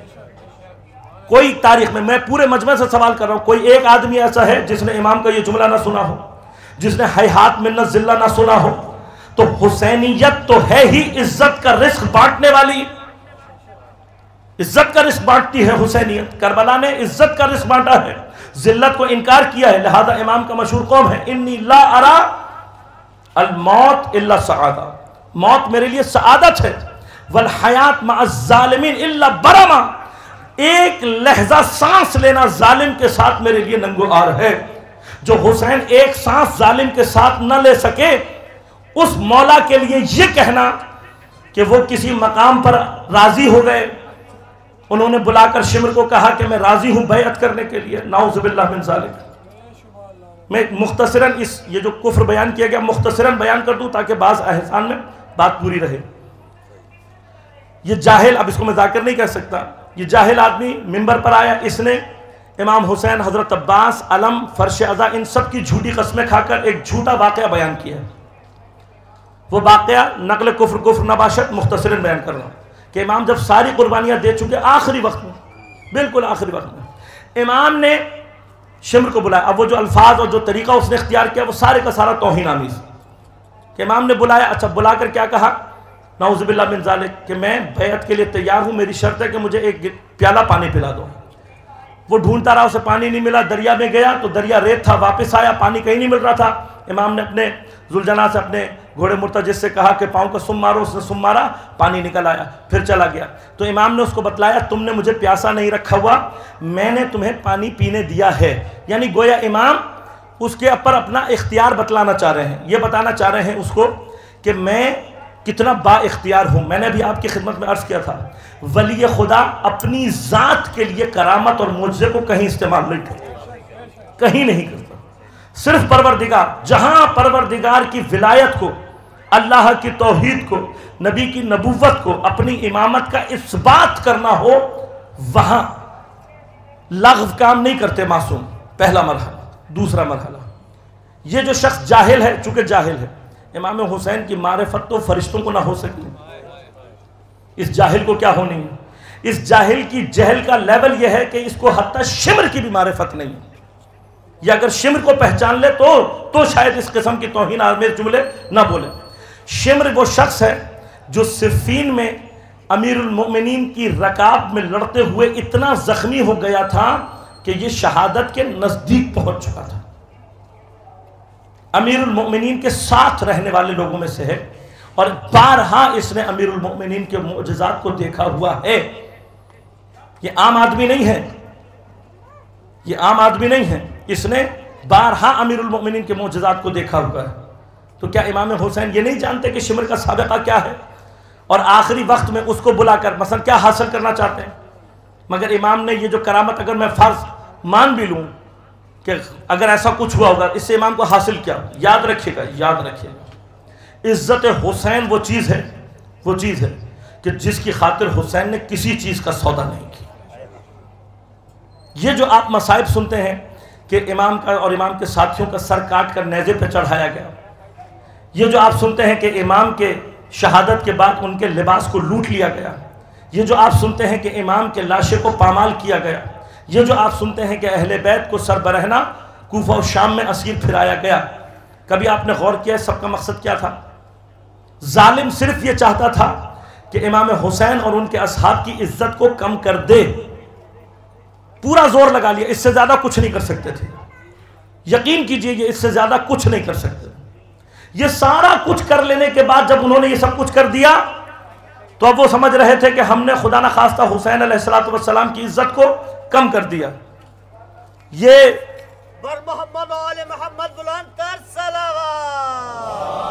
کوئی تاریخ میں پورے مجمع سے سوال کر رہا ہوں، کوئی ایک آدمی ایسا ہے جس نے امام کا یہ جملہ نہ سنا ہو، جس نے ہیہات منت ذلہ نہ سنا ہو؟ تو حسینیت تو ہے ہی عزت کا رزق بانٹنے والی، عزت کا رزق بانٹتی ہے حسینیت۔ کربلا نے عزت کا رزق بانٹا ہے، ذلت کو انکار کیا ہے، لہذا امام کا مشہور قول ہے انی لا ارا الموت الا سعادہ، موت میرے لیے سعادت ہے، والحیات مع الظالمین الا برما، ایک لحظہ سانس لینا ظالم کے ساتھ میرے لیے ننگو آر ہے۔ جو حسین ایک سانس ظالم کے ساتھ نہ لے سکے، اس مولا کے لیے یہ کہنا کہ وہ کسی مقام پر راضی ہو گئے، انہوں نے بلا کر شمر کو کہا کہ میں راضی ہوں بیعت کرنے کے لیے، نعوذ باللہ من ذالک۔ میں مختصراً یہ جو کفر بیان کیا گیا مختصراً بیان کر دوں تاکہ بعض احسان میں بات پوری رہے۔ یہ جاہل، اب اس کو میں ذاکر نہیں کہہ سکتا، یہ جاہل آدمی منبر پر آیا، اس نے امام حسین، حضرت عباس، علم، فرش عزا، ان سب کی جھوٹی قسمیں کھا کر ایک جھوٹا واقعہ بیان کیا ہے۔ وہ واقعہ نقل کفر نباشت مختصراً بیان کر رہا ہوں کہ امام جب ساری قربانیاں دے چکے، آخری وقت میں، بالکل آخری وقت میں، امام نے شمر کو بلایا۔ اب وہ جو الفاظ اور جو طریقہ اس نے اختیار کیا وہ سارے کا سارا توہین آمیز، کہ امام نے بلایا، اچھا بلا کر کیا کہا، نعوذ باللہ من ذالک، کہ میں بیعت کے لیے تیار ہوں، میری شرط ہے کہ مجھے ایک پیالہ پانی پلا دو۔ وہ ڈھونڈتا رہا، اسے پانی نہیں ملا، دریا میں گیا تو دریا ریت تھا، واپس آیا، پانی کہیں نہیں مل رہا تھا۔ امام نے اپنے ذوالجناح سے، اپنے گھوڑے مرتجس سے کہا کہ پاؤں کا سم مارو، اس نے سم مارا، پانی نکل آیا، پھر چلا گیا۔ تو امام نے اس کو بتلایا تم نے مجھے پیاسا نہیں رکھا ہوا، میں نے تمہیں پانی پینے دیا ہے، یعنی گویا امام اس کے اوپر اپنا اختیار بتلانا چاہ رہے ہیں، یہ بتانا چاہ رہے ہیں اس کو کہ میں کتنا با اختیار ہوں. میں نے بھی آپ کی خدمت میں عرض کیا تھا ولی خدا اپنی ذات کے لیے کرامت اور معجزے کو کہیں استعمال نہیں کرتا, کہیں نہیں کرتا. صرف پروردگار, جہاں پروردگار کی ولایت کو, اللہ کی توحید کو, نبی کی نبوت کو, اپنی امامت کا اثبات کرنا ہو, وہاں لغو کام نہیں کرتے معصوم. پہلا مرحلہ. دوسرا مرحلہ, یہ جو شخص جاہل ہے, چونکہ جاہل ہے, امام حسین کی معرفت تو فرشتوں کو نہ ہو سکی, اس جاہل کو کیا ہونی ہے. اس جاہل کی جہل کا لیول یہ ہے کہ اس کو حتی شمر کی بھی معرفت نہیں, یا اگر شمر کو پہچان لے تو شاید اس قسم کی توہین آمیز جملے نہ بولے. شمر وہ شخص ہے جو صفین میں امیر المؤمنین کی رکاب میں لڑتے ہوئے اتنا زخمی ہو گیا تھا کہ یہ شہادت کے نزدیک پہنچ چکا تھا. امیر المؤمنین کے ساتھ رہنے والے لوگوں میں سے ہے, اور بارہا اس نے امیر المؤمنین کے معجزات کو دیکھا ہوا ہے. یہ عام آدمی نہیں ہے, یہ عام آدمی نہیں ہے, اس نے بارہا امیر المؤمنین کے معجزات کو دیکھا ہوا ہے. تو کیا امام حسین یہ نہیں جانتے کہ شمر کا سابقہ کیا ہے, اور آخری وقت میں اس کو بلا کر مثلا کیا حاصل کرنا چاہتے ہیں. مگر امام نے یہ جو کرامت, اگر میں فرض مان بھی لوں کہ اگر ایسا کچھ ہوا ہوگا, اس سے امام کو حاصل کیا, یاد رکھیے گا, یاد رکھیے گا, عزت حسین وہ چیز ہے کہ جس کی خاطر حسین نے کسی چیز کا سودا نہیں کیا. یہ جو آپ مصائب سنتے ہیں کہ امام کا اور امام کے ساتھیوں کا سر کاٹ کر نیزے پہ چڑھایا گیا, یہ جو آپ سنتے ہیں کہ امام کے شہادت کے بعد ان کے لباس کو لوٹ لیا گیا, یہ جو آپ سنتے ہیں کہ امام کے لاشے کو پامال کیا گیا, یہ جو آپ سنتے ہیں کہ اہل بیت کو سر برہنہ کوفہ و شام میں اسیر پھرایا گیا, کبھی آپ نے غور کیا سب کا مقصد کیا تھا؟ ظالم صرف یہ چاہتا تھا کہ امام حسین اور ان کے اصحاب کی عزت کو کم کر دے. پورا زور لگا لیا, اس سے زیادہ کچھ نہیں کر سکتے تھے. یقین کیجئے یہ اس سے زیادہ کچھ نہیں کر سکتے. یہ سارا کچھ کر لینے کے بعد جب انہوں نے یہ سب کچھ کر دیا تو اب وہ سمجھ رہے تھے کہ ہم نے خدا نہ خواستہ حسین علیہ السلام کی عزت کو کم کر دیا. یہ بر محمد و آل محمد بلند کر صلوات.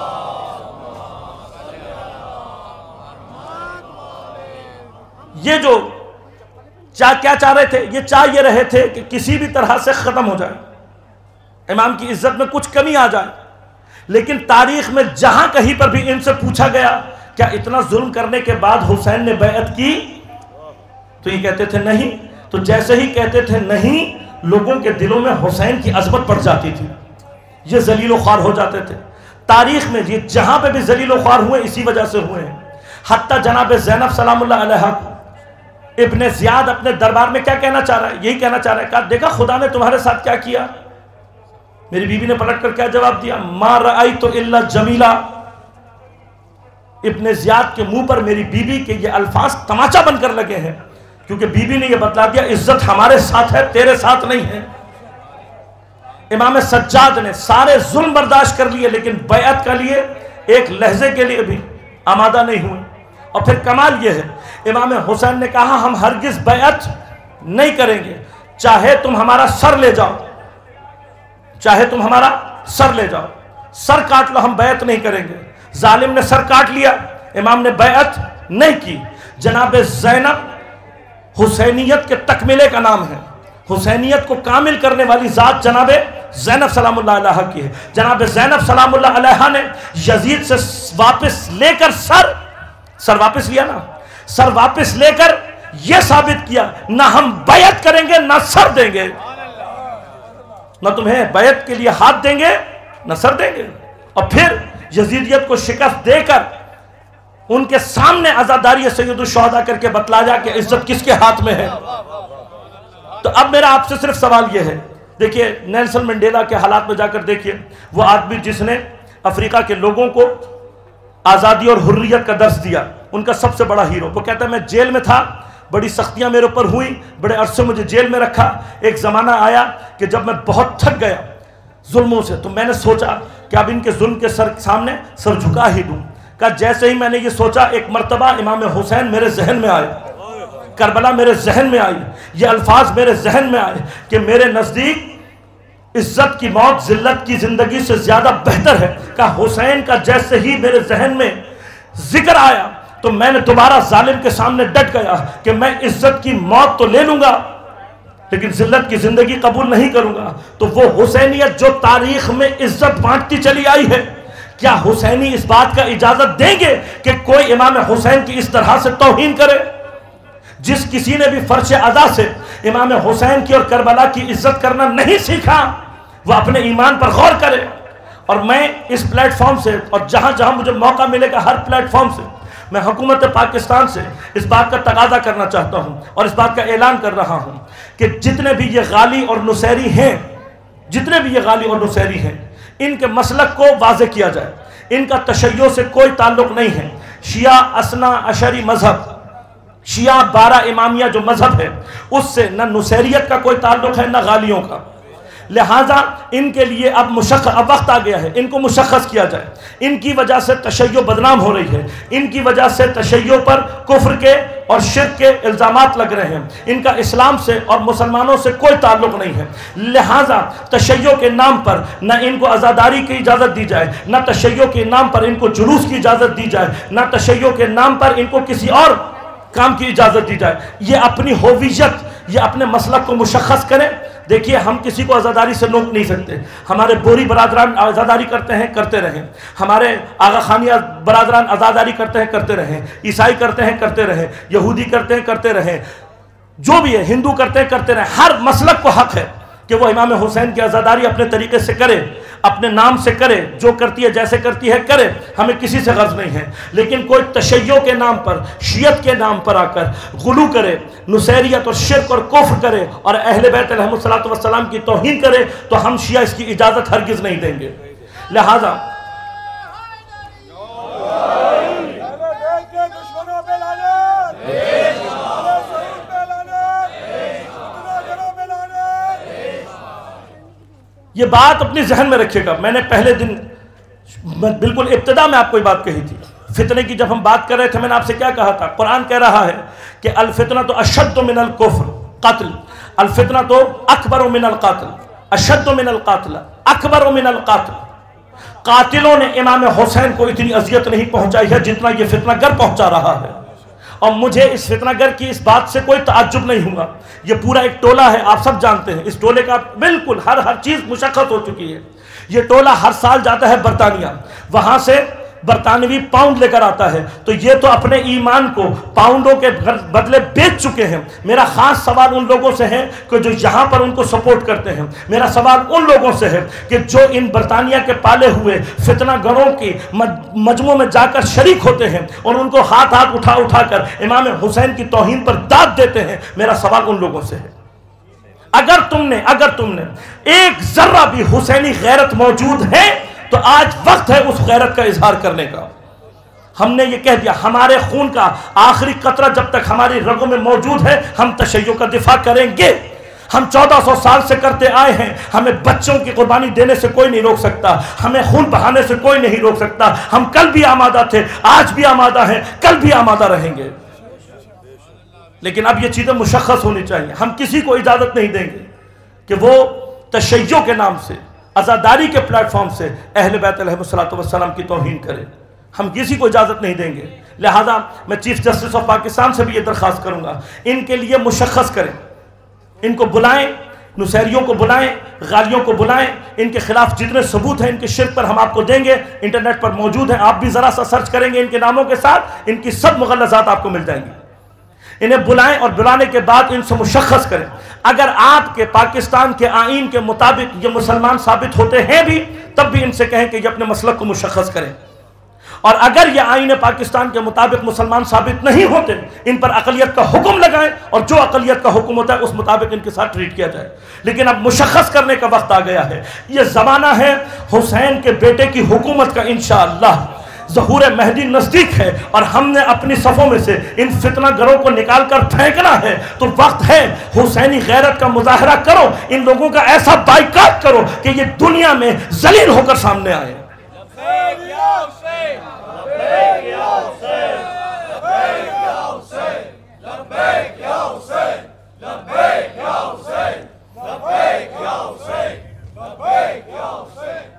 یہ جو کیا چاہ رہے تھے, یہ چاہ یہ رہے تھے کہ کسی بھی طرح سے ختم ہو جائے, امام کی عزت میں کچھ کمی آ جائے. لیکن تاریخ میں جہاں کہیں پر بھی ان سے پوچھا گیا کیا اتنا ظلم کرنے کے بعد حسین نے بیعت کی, تو یہ کہتے تھے نہیں. تو جیسے ہی کہتے تھے نہیں, لوگوں کے دلوں میں حسین کی عظمت بڑھ جاتی تھی, یہ ذلیل و خوار ہو جاتے تھے. تاریخ میں یہ جہاں پہ بھی ذلیل و خوار ہوئے اسی وجہ سے ہوئے ہیں. حتیٰ جناب زینب سلام اللہ علیہ ابن زیاد اپنے دربار میں کیا کہنا چاہ رہا ہے, یہی کہنا چاہ رہا ہے, کہا دیکھا خدا نے تمہارے ساتھ کیا کیا. میری بیوی نے پلٹ کر کیا جواب دیا, ما رأیت الا جمیلا. ابن زیاد کے منہ پر میری بیوی کے یہ الفاظ تماچا بن کر لگے ہیں, کیونکہ بیوی نے یہ بتلا دیا عزت ہمارے ساتھ ہے, تیرے ساتھ نہیں ہے. امام سجاد نے سارے ظلم برداشت کر لیے, لیکن بیعت کے لیے ایک لحظے کے لیے بھی آمادہ نہیں ہوئے. اور پھر کمال یہ ہے, امام حسین نے کہا ہم ہرگز بیعت نہیں کریں گے, چاہے تم ہمارا سر لے جاؤ, چاہے تم ہمارا سر لے جاؤ, سر کاٹ لو, ہم بیعت نہیں کریں گے. ظالم نے سر کاٹ لیا, امام نے بیعت نہیں کی. جناب زینب حسینیت کے تکملے کا نام ہے, حسینیت کو کامل کرنے والی ذات جناب زینب سلام اللہ علیہ کی ہے. جناب زینب سلام اللہ علیہ نے یزید سے واپس لے کر سر واپس لیا نا, سر واپس لے کر یہ ثابت کیا نہ ہم بیعت کریں گے نہ سر دیں گے, نہ تمہیں بیعت کے لیے ہاتھ دیں گے نہ سر دیں گے. اور پھر یزیدیت کو شکست دے کر ان کے سامنے عزاداری سید الشہداء کر کے بتلایا کہ عزت کس کے ہاتھ میں ہے. تو اب میرا آپ سے صرف سوال یہ ہے, دیکھیے نیلسن منڈیلا کے حالات میں جا کر دیکھیے, وہ آدمی جس نے افریقہ کے لوگوں کو آزادی اور حریت کا درس دیا, ان کا سب سے بڑا ہیرو. وہ کہتا ہے میں جیل میں تھا, بڑی سختیاں میرے اوپر ہوئی, بڑے عرصے مجھے جیل میں رکھا. ایک زمانہ آیا کہ جب میں بہت تھک گیا ظلموں سے, تو میں نے سوچا کہ اب ان کے ظلم کے سامنے سر جھکا ہی دوں. کہا جیسے ہی میں نے یہ سوچا, ایک مرتبہ امام حسین میرے ذہن میں آئے, کربلا میرے ذہن میں آئی, یہ الفاظ میرے ذہن میں آئے کہ میرے نزدیک عزت کی موت ذلت کی زندگی سے زیادہ بہتر ہے. کہ حسین کا جیسے ہی میرے ذہن میں ذکر آیا تو میں نے دوبارہ ظالم کے سامنے ڈٹ گیا کہ میں عزت کی موت تو لے لوں گا لیکن ذلت کی زندگی قبول نہیں کروں گا. تو وہ حسینیت جو تاریخ میں عزت بانٹتی چلی آئی ہے، کیا حسینی اس بات کا اجازت دیں گے کہ کوئی امام حسین کی اس طرح سے توہین کرے؟ جس کسی نے بھی فرش ادا سے امام حسین کی اور کربلا کی عزت کرنا نہیں سیکھا وہ اپنے ایمان پر غور کرے. اور میں اس پلیٹ فارم سے اور جہاں جہاں مجھے موقع ملے گا ہر پلیٹ فارم سے میں حکومت پاکستان سے اس بات کا تقاضا کرنا چاہتا ہوں اور اس بات کا اعلان کر رہا ہوں کہ جتنے بھی یہ غالی اور نصیری ہیں ان کے مسلک کو واضح کیا جائے. ان کا تشیع سے کوئی تعلق نہیں ہے. شیعہ اثنا عشری مذہب، شیعہ 12 امامیہ جو مذہب ہے اس سے نہ نصیریت کا کوئی تعلق ہے نہ غالیوں کا. لہٰذا ان کے لیے اب وقت آ گیا ہے ان کو مشخص کیا جائے. ان کی وجہ سے تشیع بدنام ہو رہی ہے، ان کی وجہ سے تشیع پر کفر کے اور شرک کے الزامات لگ رہے ہیں. ان کا اسلام سے اور مسلمانوں سے کوئی تعلق نہیں ہے. لہٰذا تشیع کے نام پر نہ ان کو عزاداری کی اجازت دی جائے، نہ تشیع کے نام پر ان کو جلوس کی اجازت دی جائے، نہ تشیع کے نام پر ان کو کسی اور کام کی اجازت دی جائے. یہ اپنی ہویت، یہ اپنے مسلک کو مشخص کریں. دیکھیے ہم کسی کو عزاداری سے روک نہیں سکتے. ہمارے بوری برادران عزاداری کرتے ہیں، کرتے رہیں. ہمارے آغا خانیہ برادران عزاداری کرتے ہیں، کرتے رہیں. عیسائی کرتے ہیں، کرتے رہیں. یہودی کرتے ہیں، کرتے رہیں. جو بھی ہے، ہندو کرتے ہیں، کرتے رہیں. ہر مسلک کو حق ہے کہ وہ امام حسین کی عزاداری اپنے طریقے سے کرے، اپنے نام سے کرے، جو کرتی ہے جیسے کرتی ہے کرے. ہمیں کسی سے غرض نہیں ہے. لیکن کوئی تشیع کے نام پر، شیعت کے نام پر آ کر غلو کرے، نصیریت اور شرک اور کفر کرے اور اہل بیت علیہم الصلوۃ والسلام کی توہین کرے تو ہم شیعہ اس کی اجازت ہرگز نہیں دیں گے. لہذا یہ بات اپنی ذہن میں رکھیے گا. میں نے پہلے دن بالکل ابتدا میں آپ کو یہ بات کہی تھی. فتنے کی جب ہم بات کر رہے تھے میں نے آپ سے کیا کہا تھا؟ قرآن کہہ رہا ہے کہ الفتنہ تو اشد من الکفر قتل، الفتنہ تو اکبر من القاتل، اشد من القاتل، اکبر من القاتل. قاتلوں نے امام حسین کو اتنی اذیت نہیں پہنچائی ہے جتنا یہ فتنہ گر پہنچا رہا ہے. اور مجھے اس فتنہ گر کی اس بات سے کوئی تعجب نہیں ہوا. یہ پورا ایک ٹولہ ہے، آپ سب جانتے ہیں. اس ٹولے کا بالکل ہر چیز مشخص ہو چکی ہے. یہ ٹولہ ہر سال جاتا ہے برطانیہ، وہاں سے برطانوی پاؤنڈ لے کر آتا ہے. تو یہ تو اپنے ایمان کو پاؤنڈوں کے بدلے بیچ چکے ہیں. میرا خاص سوال ان لوگوں سے ہے کہ جو یہاں پر ان کو سپورٹ کرتے ہیں. میرا سوال ان لوگوں سے ہے کہ جو ان برطانیہ کے پالے ہوئے فتنہ گروں کی مجموعوں میں جا کر شریک ہوتے ہیں اور ان کو ہاتھ اٹھا کر امام حسین کی توہین پر داد دیتے ہیں. میرا سوال ان لوگوں سے ہے اگر تم نے ایک ذرہ بھی حسینی غیرت موجود ہے تو آج وقت ہے اس غیرت کا اظہار کرنے کا. ہم نے یہ کہہ دیا ہمارے خون کا آخری قطرہ جب تک ہماری رگوں میں موجود ہے ہم تشیع کا دفاع کریں گے. ہم 1400 سال سے کرتے آئے ہیں. ہمیں بچوں کی قربانی دینے سے کوئی نہیں روک سکتا، ہمیں خون بہانے سے کوئی نہیں روک سکتا. ہم کل بھی آمادہ تھے، آج بھی آمادہ ہیں، کل بھی آمادہ رہیں گے. لیکن اب یہ چیزیں مشخص ہونی چاہیے. ہم کسی کو اجازت نہیں دیں گے کہ وہ تشیع کے نام سے، عزاداری کے پلیٹ فارم سے اہل بیت علیہ السلام کی توہین کرے. ہم کسی کو اجازت نہیں دیں گے. لہذا میں چیف جسٹس آف پاکستان سے بھی یہ درخواست کروں گا ان کے لیے مشخص کریں، ان کو بلائیں، نصیریوں کو بلائیں، غالیوں کو بلائیں. ان کے خلاف جتنے ثبوت ہیں ان کے شرک پر ہم آپ کو دیں گے، انٹرنیٹ پر موجود ہیں. آپ بھی ذرا سا سرچ کریں گے ان کے ناموں کے ساتھ ان کی سب مغلظات آپ کو مل جائیں گی. انہیں بلائیں اور بلانے کے بعد ان سے مشخص کریں. اگر آپ کے پاکستان کے آئین کے مطابق یہ مسلمان ثابت ہوتے ہیں بھی تب بھی ان سے کہیں کہ یہ اپنے مسلک کو مشخص کریں. اور اگر یہ آئین پاکستان کے مطابق مسلمان ثابت نہیں ہوتے ان پر اقلیت کا حکم لگائیں اور جو اقلیت کا حکم ہوتا ہے اس مطابق ان کے ساتھ ٹریٹ کیا جائے. لیکن اب مشخص کرنے کا وقت آ گیا ہے. یہ زمانہ ہے حسین کے بیٹے کی حکومت کا. انشاءاللہ ظہور مہدی نزدیک ہے اور ہم نے اپنی صفوں میں سے ان فتنہ گروں کو نکال کر پھینکنا ہے. تو وقت ہے حسینی غیرت کا مظاہرہ کرو. ان لوگوں کا ایسا بائیکاٹ کرو کہ یہ دنیا میں ذلیل ہو کر سامنے آئے.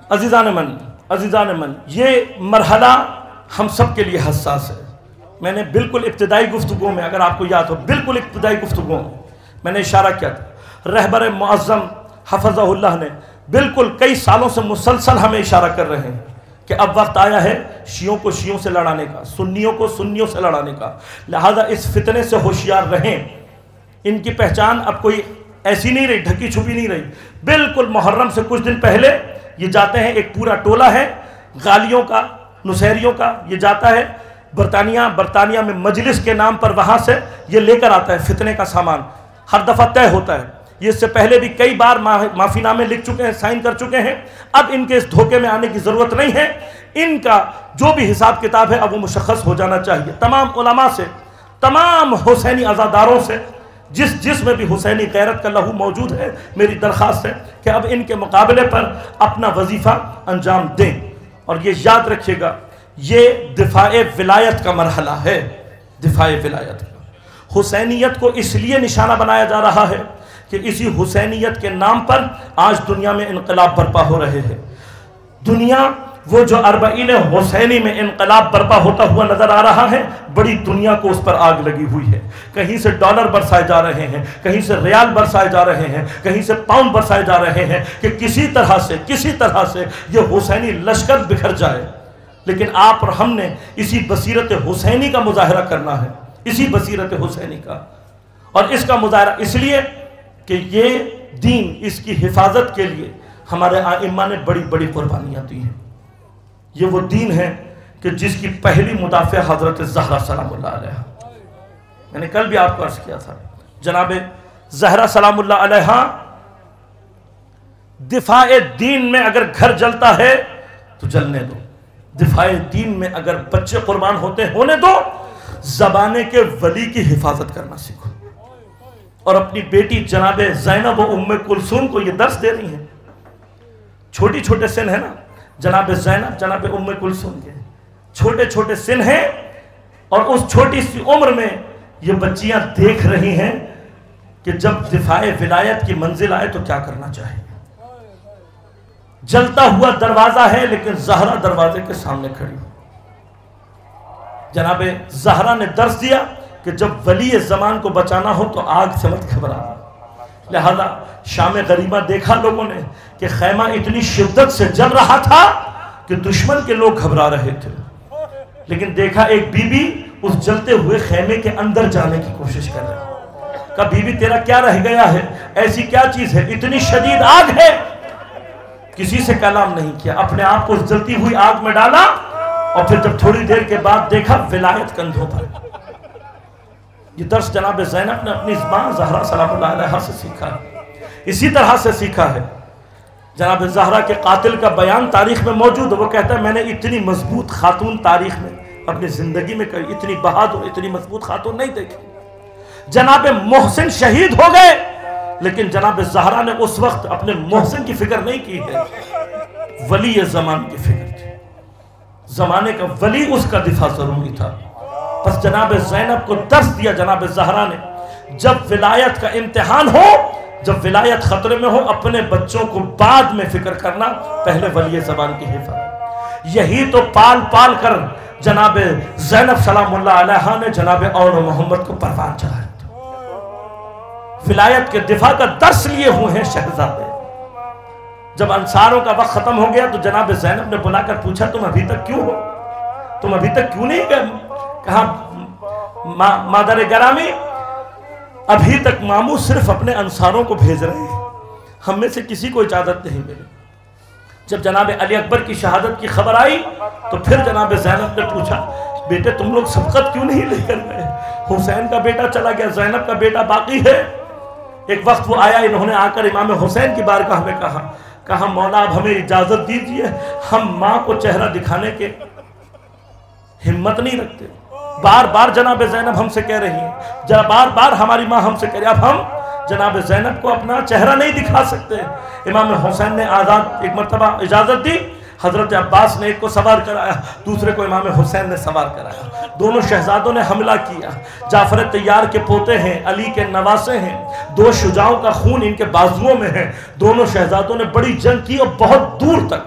عزیزان من یہ مرحلہ ہم سب کے لیے حساس ہے. میں نے بالکل ابتدائی گفتگو میں، اگر آپ کو یاد ہو، بالکل ابتدائی گفتگو میں نے اشارہ کیا تھا. رہبر معظم حفظہ اللہ نے بالکل کئی سالوں سے مسلسل ہمیں اشارہ کر رہے ہیں کہ اب وقت آیا ہے شیعوں کو شیعوں سے لڑانے کا، سنیوں کو سنیوں سے لڑانے کا. لہذا اس فتنے سے ہوشیار رہیں. ان کی پہچان اب کوئی ایسی نہیں رہی، ڈھکی چھپی نہیں رہی. بالکل محرم سے کچھ دن پہلے یہ جاتے ہیں، ایک پورا ٹولہ ہے غالیوں کا، نصیریوں کا، یہ جاتا ہے برطانیہ میں مجلس کے نام پر، وہاں سے یہ لے کر آتا ہے فتنے کا سامان. ہر دفعہ طے ہوتا ہے. یہ اس سے پہلے بھی کئی بار معافی نامے لکھ چکے ہیں، سائن کر چکے ہیں. اب ان کے اس دھوکے میں آنے کی ضرورت نہیں ہے. ان کا جو بھی حساب کتاب ہے اب وہ مشخص ہو جانا چاہیے. تمام علماء سے، تمام حسینی عزاداروں سے، جس میں بھی حسینی غیرت کا لہو موجود ہے، میری درخواست ہے کہ اب ان کے مقابلے پر اپنا وظیفہ انجام دیں. اور یہ یاد رکھیے گا، یہ دفاع ولایت کا مرحلہ ہے. دفاع ولایت کا حسینیت کو اس لیے نشانہ بنایا جا رہا ہے کہ اسی حسینیت کے نام پر آج دنیا میں انقلاب برپا ہو رہے ہیں. دنیا وہ جو اربعین حسینی میں انقلاب برپا ہوتا ہوا نظر آ رہا ہے، بڑی دنیا کو اس پر آگ لگی ہوئی ہے. کہیں سے ڈالر برسائے جا رہے ہیں، کہیں سے ریال برسائے جا رہے ہیں، کہیں سے پاؤنڈ برسائے جا رہے ہیں کہ کسی طرح سے یہ حسینی لشکر بکھر جائے. لیکن آپ اور ہم نے اسی بصیرت حسینی کا مظاہرہ کرنا ہے، اسی بصیرت حسینی کا. اور اس کا مظاہرہ اس لیے کہ یہ دین، اس کی حفاظت کے لیے ہمارے ائمہ نے بڑی بڑی قربانیاں دی ہیں. یہ وہ دین ہے کہ جس کی پہلی مدافع حضرت زہرا سلام اللہ علیہ. میں نے کل بھی آپ کو عرض کیا تھا، جناب زہرا سلام اللہ علیہ دفاع دین میں اگر گھر جلتا ہے تو جلنے دو، دفاع دین میں اگر بچے قربان ہونے دو. زبانے کے ولی کی حفاظت کرنا سیکھو. اور اپنی بیٹی جناب زینب و ام کلثوم کو یہ درس دے رہی ہیں. چھوٹے سن ہے نا، جناب زینب، جناب ام کلثوم کے چھوٹے سن ہیں، اور اس چھوٹی سی عمر میں یہ بچیاں دیکھ رہی ہیں کہ جب دفاع ولایت کی منزل آئے تو کیا کرنا چاہیے. جلتا ہوا دروازہ ہے لیکن زہرا دروازے کے سامنے کھڑی. جناب زہرا نے درس دیا کہ جب ولی زمان کو بچانا ہو تو آگ سے مت گھبرانا. لہذا شام غریبہ دیکھا لوگوں نے کہ خیمہ اتنی شدت سے جل رہا تھا کہ دشمن کے لوگ گھبرا رہے تھے، لیکن دیکھا ایک بی بی اس جلتے ہوئے خیمے کے اندر جانے کی کوشش کر رہی. کہا بی بی تیرا کیا رہ گیا ہے، ایسی کیا چیز ہے، اتنی شدید آگ ہے. کسی سے کلام نہیں کیا، اپنے آپ کو اس جلتی ہوئی آگ میں ڈالا، اور پھر جب تھوڑی دیر کے بعد دیکھا ولایت کندھوں پر. یہ درس جناب زینب نے اپنی زبان زہرا سلام اللہ علیہ سے سیکھا ہے. اسی طرح سے سیکھا ہے. جناب زہرا کے قاتل کا بیان تاریخ میں موجود ہے. وہ کہتا ہے میں نے اتنی مضبوط خاتون تاریخ میں اپنی زندگی میں کبھی اتنی بہادر، اتنی مضبوط خاتون نہیں دیکھی. جناب محسن شہید ہو گئے، لیکن جناب زہرا نے اس وقت اپنے محسن کی فکر نہیں کی ہے، ولی زمان کی فکر تھی. زمانے کا ولی، اس کا دفاع ضروری تھا. بس جناب زینب کو درس دیا جناب زہرا نے، جب ولایت کا امتحان ہو، جب ولایت خطرے میں ہو، اپنے بچوں کو بعد میں فکر کرنا، پہلے ولی زبان کی حفاظت. یہی تو پال کر جناب زینب سلام اللہ علیہ نے جناب اول محمد کو پروان چڑھایا. ولایت کے دفاع کا درس لیے ہوئے ہیں شہزادے. جب انصاروں کا وقت ختم ہو گیا تو جناب زینب نے بلا کر پوچھا تم ابھی تک کیوں ہو، تم ابھی تک کیوں نہیں گئے؟ کہا مادر گرامی، ابھی تک ماموں صرف اپنے انصاروں کو بھیج رہے ہیں، ہم میں سے کسی کو اجازت نہیں ملی. جب جناب علی اکبر کی شہادت کی خبر آئی تو پھر جناب زینب نے پوچھا بیٹے تم لوگ سبقت کیوں نہیں لے کر گئے؟ حسین کا بیٹا چلا گیا، زینب کا بیٹا باقی ہے. ایک وقت وہ آیا، انہوں نے آ کر امام حسین کی بارگاہ میں کہا مولا اب ہمیں اجازت دیجئے، ہم ماں کو چہرہ دکھانے کے ہمت نہیں رکھتے. بار بار جناب زینب ہم سے کہہ رہی ہیں، بار بار ہماری ماں ہم سے کہہ رہی ہے، اب ہم جناب زینب کو اپنا چہرہ نہیں دکھا سکتے. امام حسین نے ایک مرتبہ اجازت دی. حضرت عباس نے ایک کو سوار کرایا، دوسرے کو امام حسین نے سوار کرایا. دونوں شہزادوں نے حملہ کیا. جعفر طیار کے پوتے ہیں، علی کے نواسے ہیں، دو شجاعوں کا خون ان کے بازوؤں میں ہے. دونوں شہزادوں نے بڑی جنگ کی اور بہت دور تک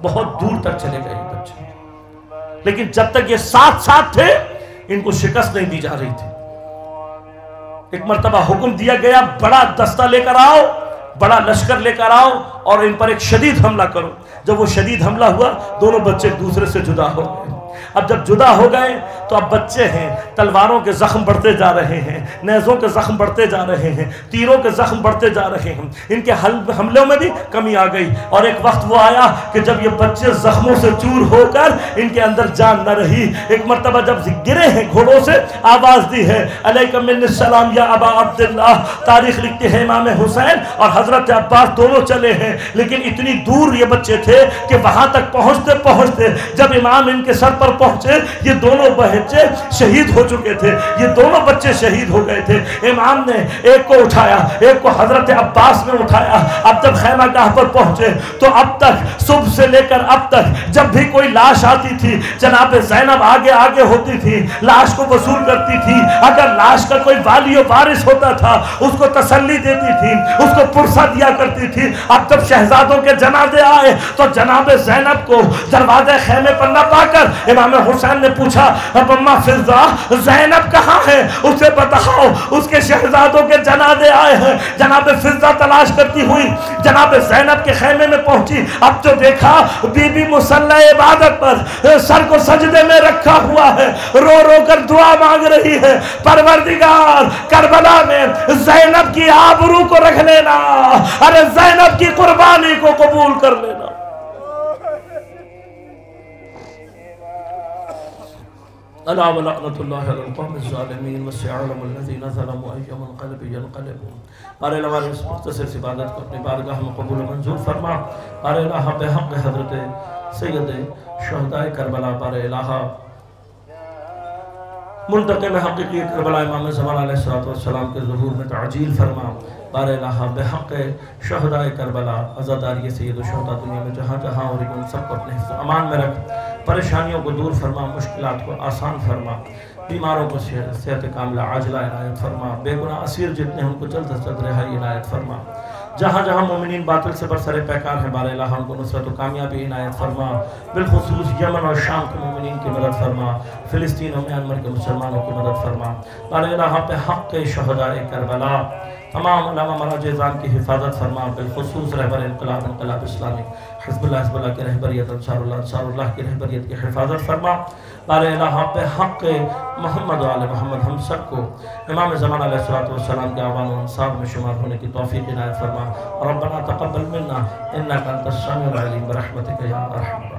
بہت دور تک چلے گئے یہ بچے، لیکن جب تک یہ ساتھ ساتھ تھے ان کو شکست نہیں دی جا رہی تھی۔ ایک مرتبہ حکم دیا گیا بڑا دستہ لے کر آؤ، بڑا لشکر لے کر آؤ اور ان پر ایک شدید حملہ کرو۔ جب وہ شدید حملہ ہوا دونوں بچے ایک دوسرے سے جدا ہو گئے۔ اب جب جدا ہو گئے تو اب بچے ہیں، تلواروں کے زخم بڑھتے جا رہے ہیں، نیزوں کے زخم بڑھتے جا رہے ہیں، تیروں کے زخم بڑھتے جا رہے ہیں، ان کے حملوں میں بھی کمی آ گئی۔ اور ایک وقت وہ آیا کہ جب یہ بچے زخموں سے چور ہو کر ان کے اندر جان نہ رہی۔ ایک مرتبہ جب گرے ہیں گھوڑوں سے آواز دی ہے علیکم منی السلام یا ابا عبداللہ۔ تاریخ لکھتے ہیں امام حسین اور حضرت عباس دونوں چلے ہیں، لیکن اتنی دور یہ بچے تھے کہ وہاں تک پہنچتے پہنچتے جب امام ان کے سر پر پہنچے یہ دونوں بچے شہید ہو چکے تھے، یہ دونوں بچے شہید ہو گئے تھے۔ امام نے ایک کو اٹھایا، ایک کو حضرت عباس نے اٹھایا۔ اب جب خیمہ گاہ پر پہنچے تو اب تک صبح سے لے کر اب تک جب بھی کوئی لاش آتی تھی جناب زینب آگے آگے ہوتی تھی، لاش کو وصول کرتی تھی۔ اگر لاش کا کوئی والی و وارث ہوتا تھا اس کو تسلی دیتی تھی، اس کو پرسہ دیا کرتی تھی۔ اب جب شہزادوں کے جنازے آئے تو جناب زینب کو دروازے خیمے پر نہ پا کر امام حسین نے پوچھا اب اماں فضہ زینب کہاں ہے، اسے بتاؤ اس کے شہزادوں کے جنازے آئے ہیں۔ جناب فضہ تلاش کرتی ہوئی جناب زینب کے خیمے میں پہنچی۔ اب جو دیکھا بی بی مصلی عبادت پر سر کو سجدے میں رکھا ہوا ہے، رو رو کر دعا مانگ رہی ہے پروردگار کربلا میں زینب کی آبرو کو رکھ لینا، ارے زینب کی قربانی کو قبول کر لینا۔ الا ولعنۃ اللہ علی القوم الظالمین وسيعلم الذين ظلموا اي منقلب ينقلبون۔ بار الہ اس مختصر سی عبادت کو اپنی بارگاہ میں قبول و منظور فرما۔ بار الہ بحق حضرت سید شہداء کربلا، بار الہ منتقم حقیقی کربلا امام زمان علیہ السلام کے ظہور میں تعجیل فرما۔ بار الہ بحق شہداء کربلا عزاداری سید و شہداء دنیا میں جہاں جہاں اور ان سب کو اپنے حفظ امان میں رکھ، پریشانیوں کو دور فرما، مشکلات کو آسان فرما، بیماروں کو صحت کاملہ عاجلہ عنایت فرما، بے گناہ اسیر جتنے ان کو جلد از جلد رہائی عنایت فرما۔ جہاں جہاں مومنین باطل سے برسر پیکار ہیں بار الہ ان کو نصرت و کامیابی عنایت فرما، بالخصوص یمن اور شام کے مومنین کی مدد فرما، فلسطین اور میانمار کے مسلمانوں کی مدد فرما۔ بار الہ پہ حق شہداء کربلا تمام علماء مراجع اعظام کی حفاظت فرما، بالخصوص رہبر انقلاب اسلامی حزب اللہ کی رہبریت، انصار اللہ کی رہبریت کی حفاظت فرما۔ بار الہ پہ حق محمد و آل محمد ہم سب کو امام زمان علیہ السلام کے آبان و انصاب میں شمار ہونے کی توفیق عنایت فرما۔ ربنا تقبل منا انک انت السمیع العلیم برحمتک یا ارحم۔